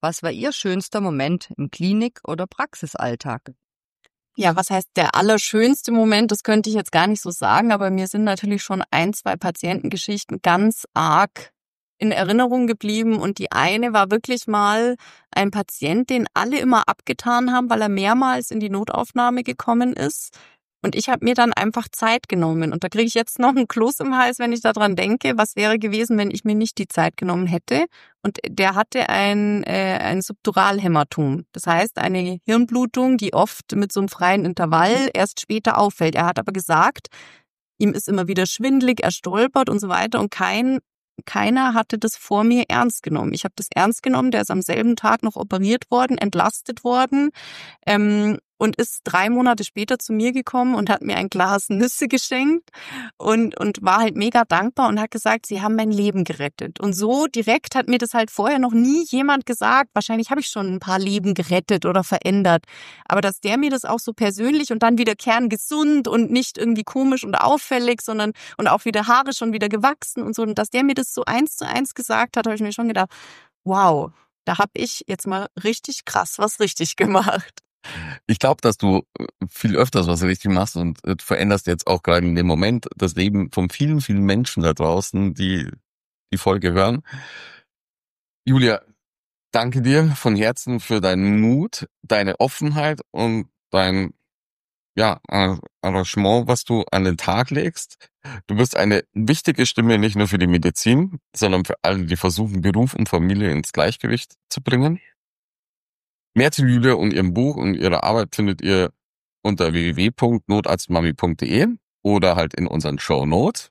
Was war Ihr schönster Moment im Klinik- oder Praxisalltag? Ja, was heißt der allerschönste Moment? Das könnte ich jetzt gar nicht so sagen, aber mir sind natürlich schon ein, zwei Patientengeschichten ganz arg in Erinnerung geblieben. Und die eine war wirklich mal ein Patient, den alle immer abgetan haben, weil er mehrmals in die Notaufnahme gekommen ist. Und ich habe mir dann einfach Zeit genommen. Und da kriege ich jetzt noch einen Kloß im Hals, wenn ich daran denke, was wäre gewesen, wenn ich mir nicht die Zeit genommen hätte. Und der hatte ein, äh, ein Subduralhämatom. Das heißt, eine Hirnblutung, die oft mit so einem freien Intervall erst später auffällt. Er hat aber gesagt, ihm ist immer wieder schwindelig, er stolpert und so weiter. Und kein Keiner hatte das vor mir ernst genommen. Ich habe das ernst genommen, der ist am selben Tag noch operiert worden, entlastet worden ähm, und ist drei Monate später zu mir gekommen und hat mir ein Glas Nüsse geschenkt und und war halt mega dankbar und hat gesagt, Sie haben mein Leben gerettet. Und so direkt hat mir das halt vorher noch nie jemand gesagt. Wahrscheinlich habe ich schon ein paar Leben gerettet oder verändert. Aber dass der mir das auch so persönlich und dann wieder kerngesund und nicht irgendwie komisch und auffällig, sondern und auch wieder Haare schon wieder gewachsen und so, und dass der mir das so eins zu eins gesagt hat, habe ich mir schon gedacht, wow, da habe ich jetzt mal richtig krass was richtig gemacht. Ich glaube, dass du viel öfters was richtig machst und veränderst jetzt auch gerade in dem Moment das Leben von vielen, vielen Menschen da draußen, die die Folge hören. Julia, danke dir von Herzen für deinen Mut, deine Offenheit und dein ja, Engagement, was du an den Tag legst. Du bist eine wichtige Stimme nicht nur für die Medizin, sondern für alle, die versuchen, Beruf und Familie ins Gleichgewicht zu bringen. Mehr zu Julia und ihrem Buch und ihrer Arbeit findet ihr unter w w w punkt notarztmami punkt d e oder halt in unseren Shownotes.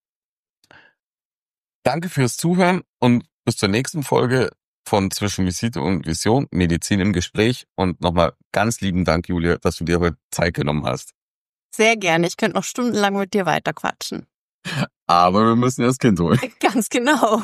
Danke fürs Zuhören und bis zur nächsten Folge von Zwischen Visite und Vision, Medizin im Gespräch. Und nochmal ganz lieben Dank, Julia, dass du dir heute Zeit genommen hast. Sehr gerne. Ich könnte noch stundenlang mit dir weiterquatschen. Aber wir müssen ja das Kind holen. Ganz genau.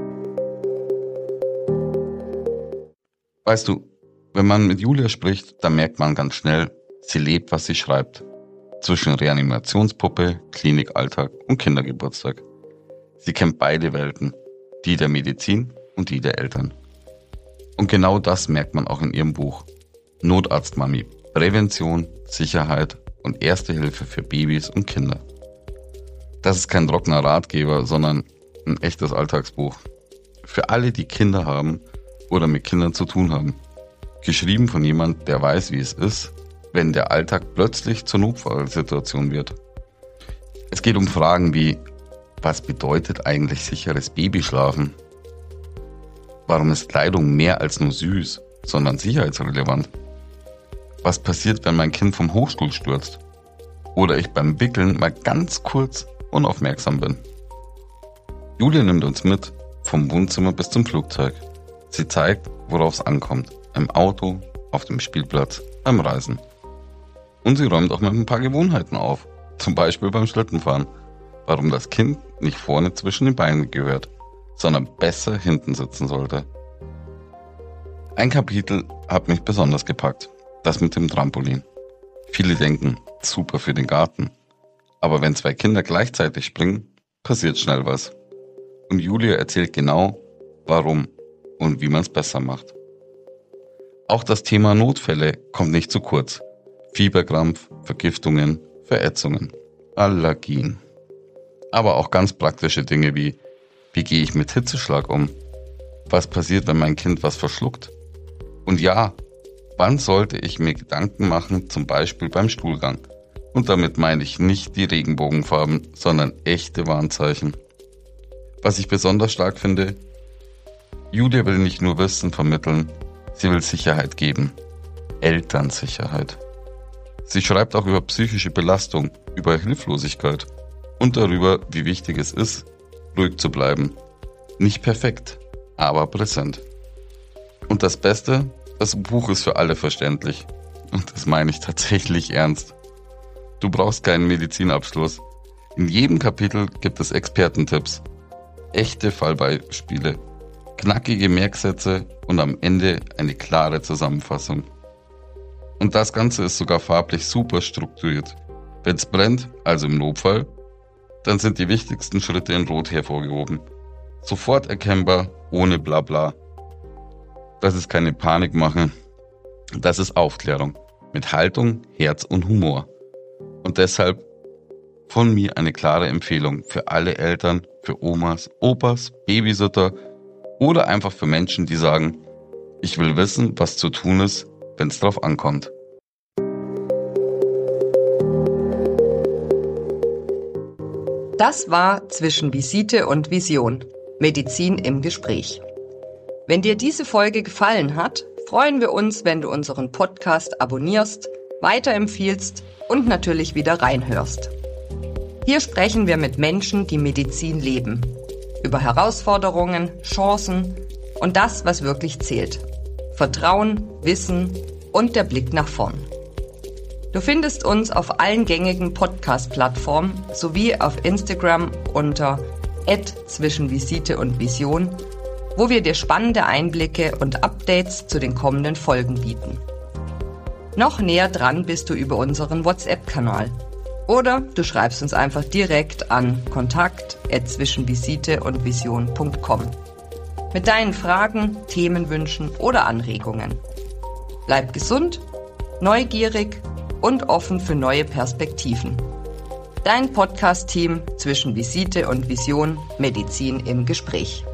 Weißt du, wenn man mit Julia spricht, dann merkt man ganz schnell, sie lebt, was sie schreibt. Zwischen Reanimationspuppe, Klinikalltag und Kindergeburtstag. Sie kennt beide Welten, die der Medizin und die der Eltern. Und genau das merkt man auch in ihrem Buch. Notarztmami. Prävention, Sicherheit und Erste Hilfe für Babys und Kinder. Das ist kein trockener Ratgeber, sondern ein echtes Alltagsbuch. Für alle, die Kinder haben oder mit Kindern zu tun haben. Geschrieben von jemand, der weiß, wie es ist, wenn der Alltag plötzlich zur Notfallsituation wird. Es geht um Fragen wie, was bedeutet eigentlich sicheres Babyschlafen? Warum ist Kleidung mehr als nur süß, sondern sicherheitsrelevant? Was passiert, wenn mein Kind vom Hochstuhl stürzt? Oder ich beim Wickeln mal ganz kurz unaufmerksam bin? Julia nimmt uns mit, vom Wohnzimmer bis zum Flugzeug. Sie zeigt, worauf es ankommt. Im Auto, auf dem Spielplatz, beim Reisen. Und sie räumt auch mit ein paar Gewohnheiten auf. Zum Beispiel beim Schlittenfahren. Warum das Kind nicht vorne zwischen den Beinen gehört, sondern besser hinten sitzen sollte. Ein Kapitel hat mich besonders gepackt. Das mit dem Trampolin. Viele denken, super für den Garten. Aber wenn zwei Kinder gleichzeitig springen, passiert schnell was. Und Julia erzählt genau, warum und wie man es besser macht. Auch das Thema Notfälle kommt nicht zu kurz. Fieberkrampf, Vergiftungen, Verätzungen, Allergien. Aber auch ganz praktische Dinge wie, wie gehe ich mit Hitzeschlag um? Was passiert, wenn mein Kind was verschluckt? Und ja, wann sollte ich mir Gedanken machen, zum Beispiel beim Stuhlgang? Und damit meine ich nicht die Regenbogenfarben, sondern echte Warnzeichen. Was ich besonders stark finde, Julia will nicht nur Wissen vermitteln, sie will Sicherheit geben. Elternsicherheit. Sie schreibt auch über psychische Belastung, über Hilflosigkeit und darüber, wie wichtig es ist, ruhig zu bleiben. Nicht perfekt, aber präsent. Und das Beste, das Buch ist für alle verständlich. Und das meine ich tatsächlich ernst. Du brauchst keinen Medizinabschluss. In jedem Kapitel gibt es Expertentipps, echte Fallbeispiele, knackige Merksätze und am Ende eine klare Zusammenfassung. Und das Ganze ist sogar farblich super strukturiert. Wenn es brennt, also im Notfall, dann sind die wichtigsten Schritte in Rot hervorgehoben. Sofort erkennbar, ohne Blabla. das ist keine Panikmache, das ist Aufklärung mit Haltung, Herz und Humor. Und deshalb von mir eine klare Empfehlung für alle Eltern, für Omas, Opas, Babysitter oder einfach für Menschen, die sagen, ich will wissen, was zu tun ist, wenn es drauf ankommt. Das war zwischen Visite und Vision. Medizin im Gespräch. Wenn dir diese Folge gefallen hat, freuen wir uns, wenn du unseren Podcast abonnierst, weiterempfiehlst und natürlich wieder reinhörst. Hier sprechen wir mit Menschen, die Medizin leben. Über Herausforderungen, Chancen und das, was wirklich zählt. Vertrauen, Wissen und der Blick nach vorn. Du findest uns auf allen gängigen Podcast-Plattformen sowie auf Instagram unter at zwischen Visite und Vision, wo wir dir spannende Einblicke und Updates zu den kommenden Folgen bieten. Noch näher dran bist du über unseren WhatsApp-Kanal. Oder du schreibst uns einfach direkt an kontakt at zwischen Visite und Vision punkt com mit deinen Fragen, Themenwünschen oder Anregungen. Bleib gesund, neugierig und offen für neue Perspektiven. Dein Podcast-Team zwischen Visite und Vision, Medizin im Gespräch.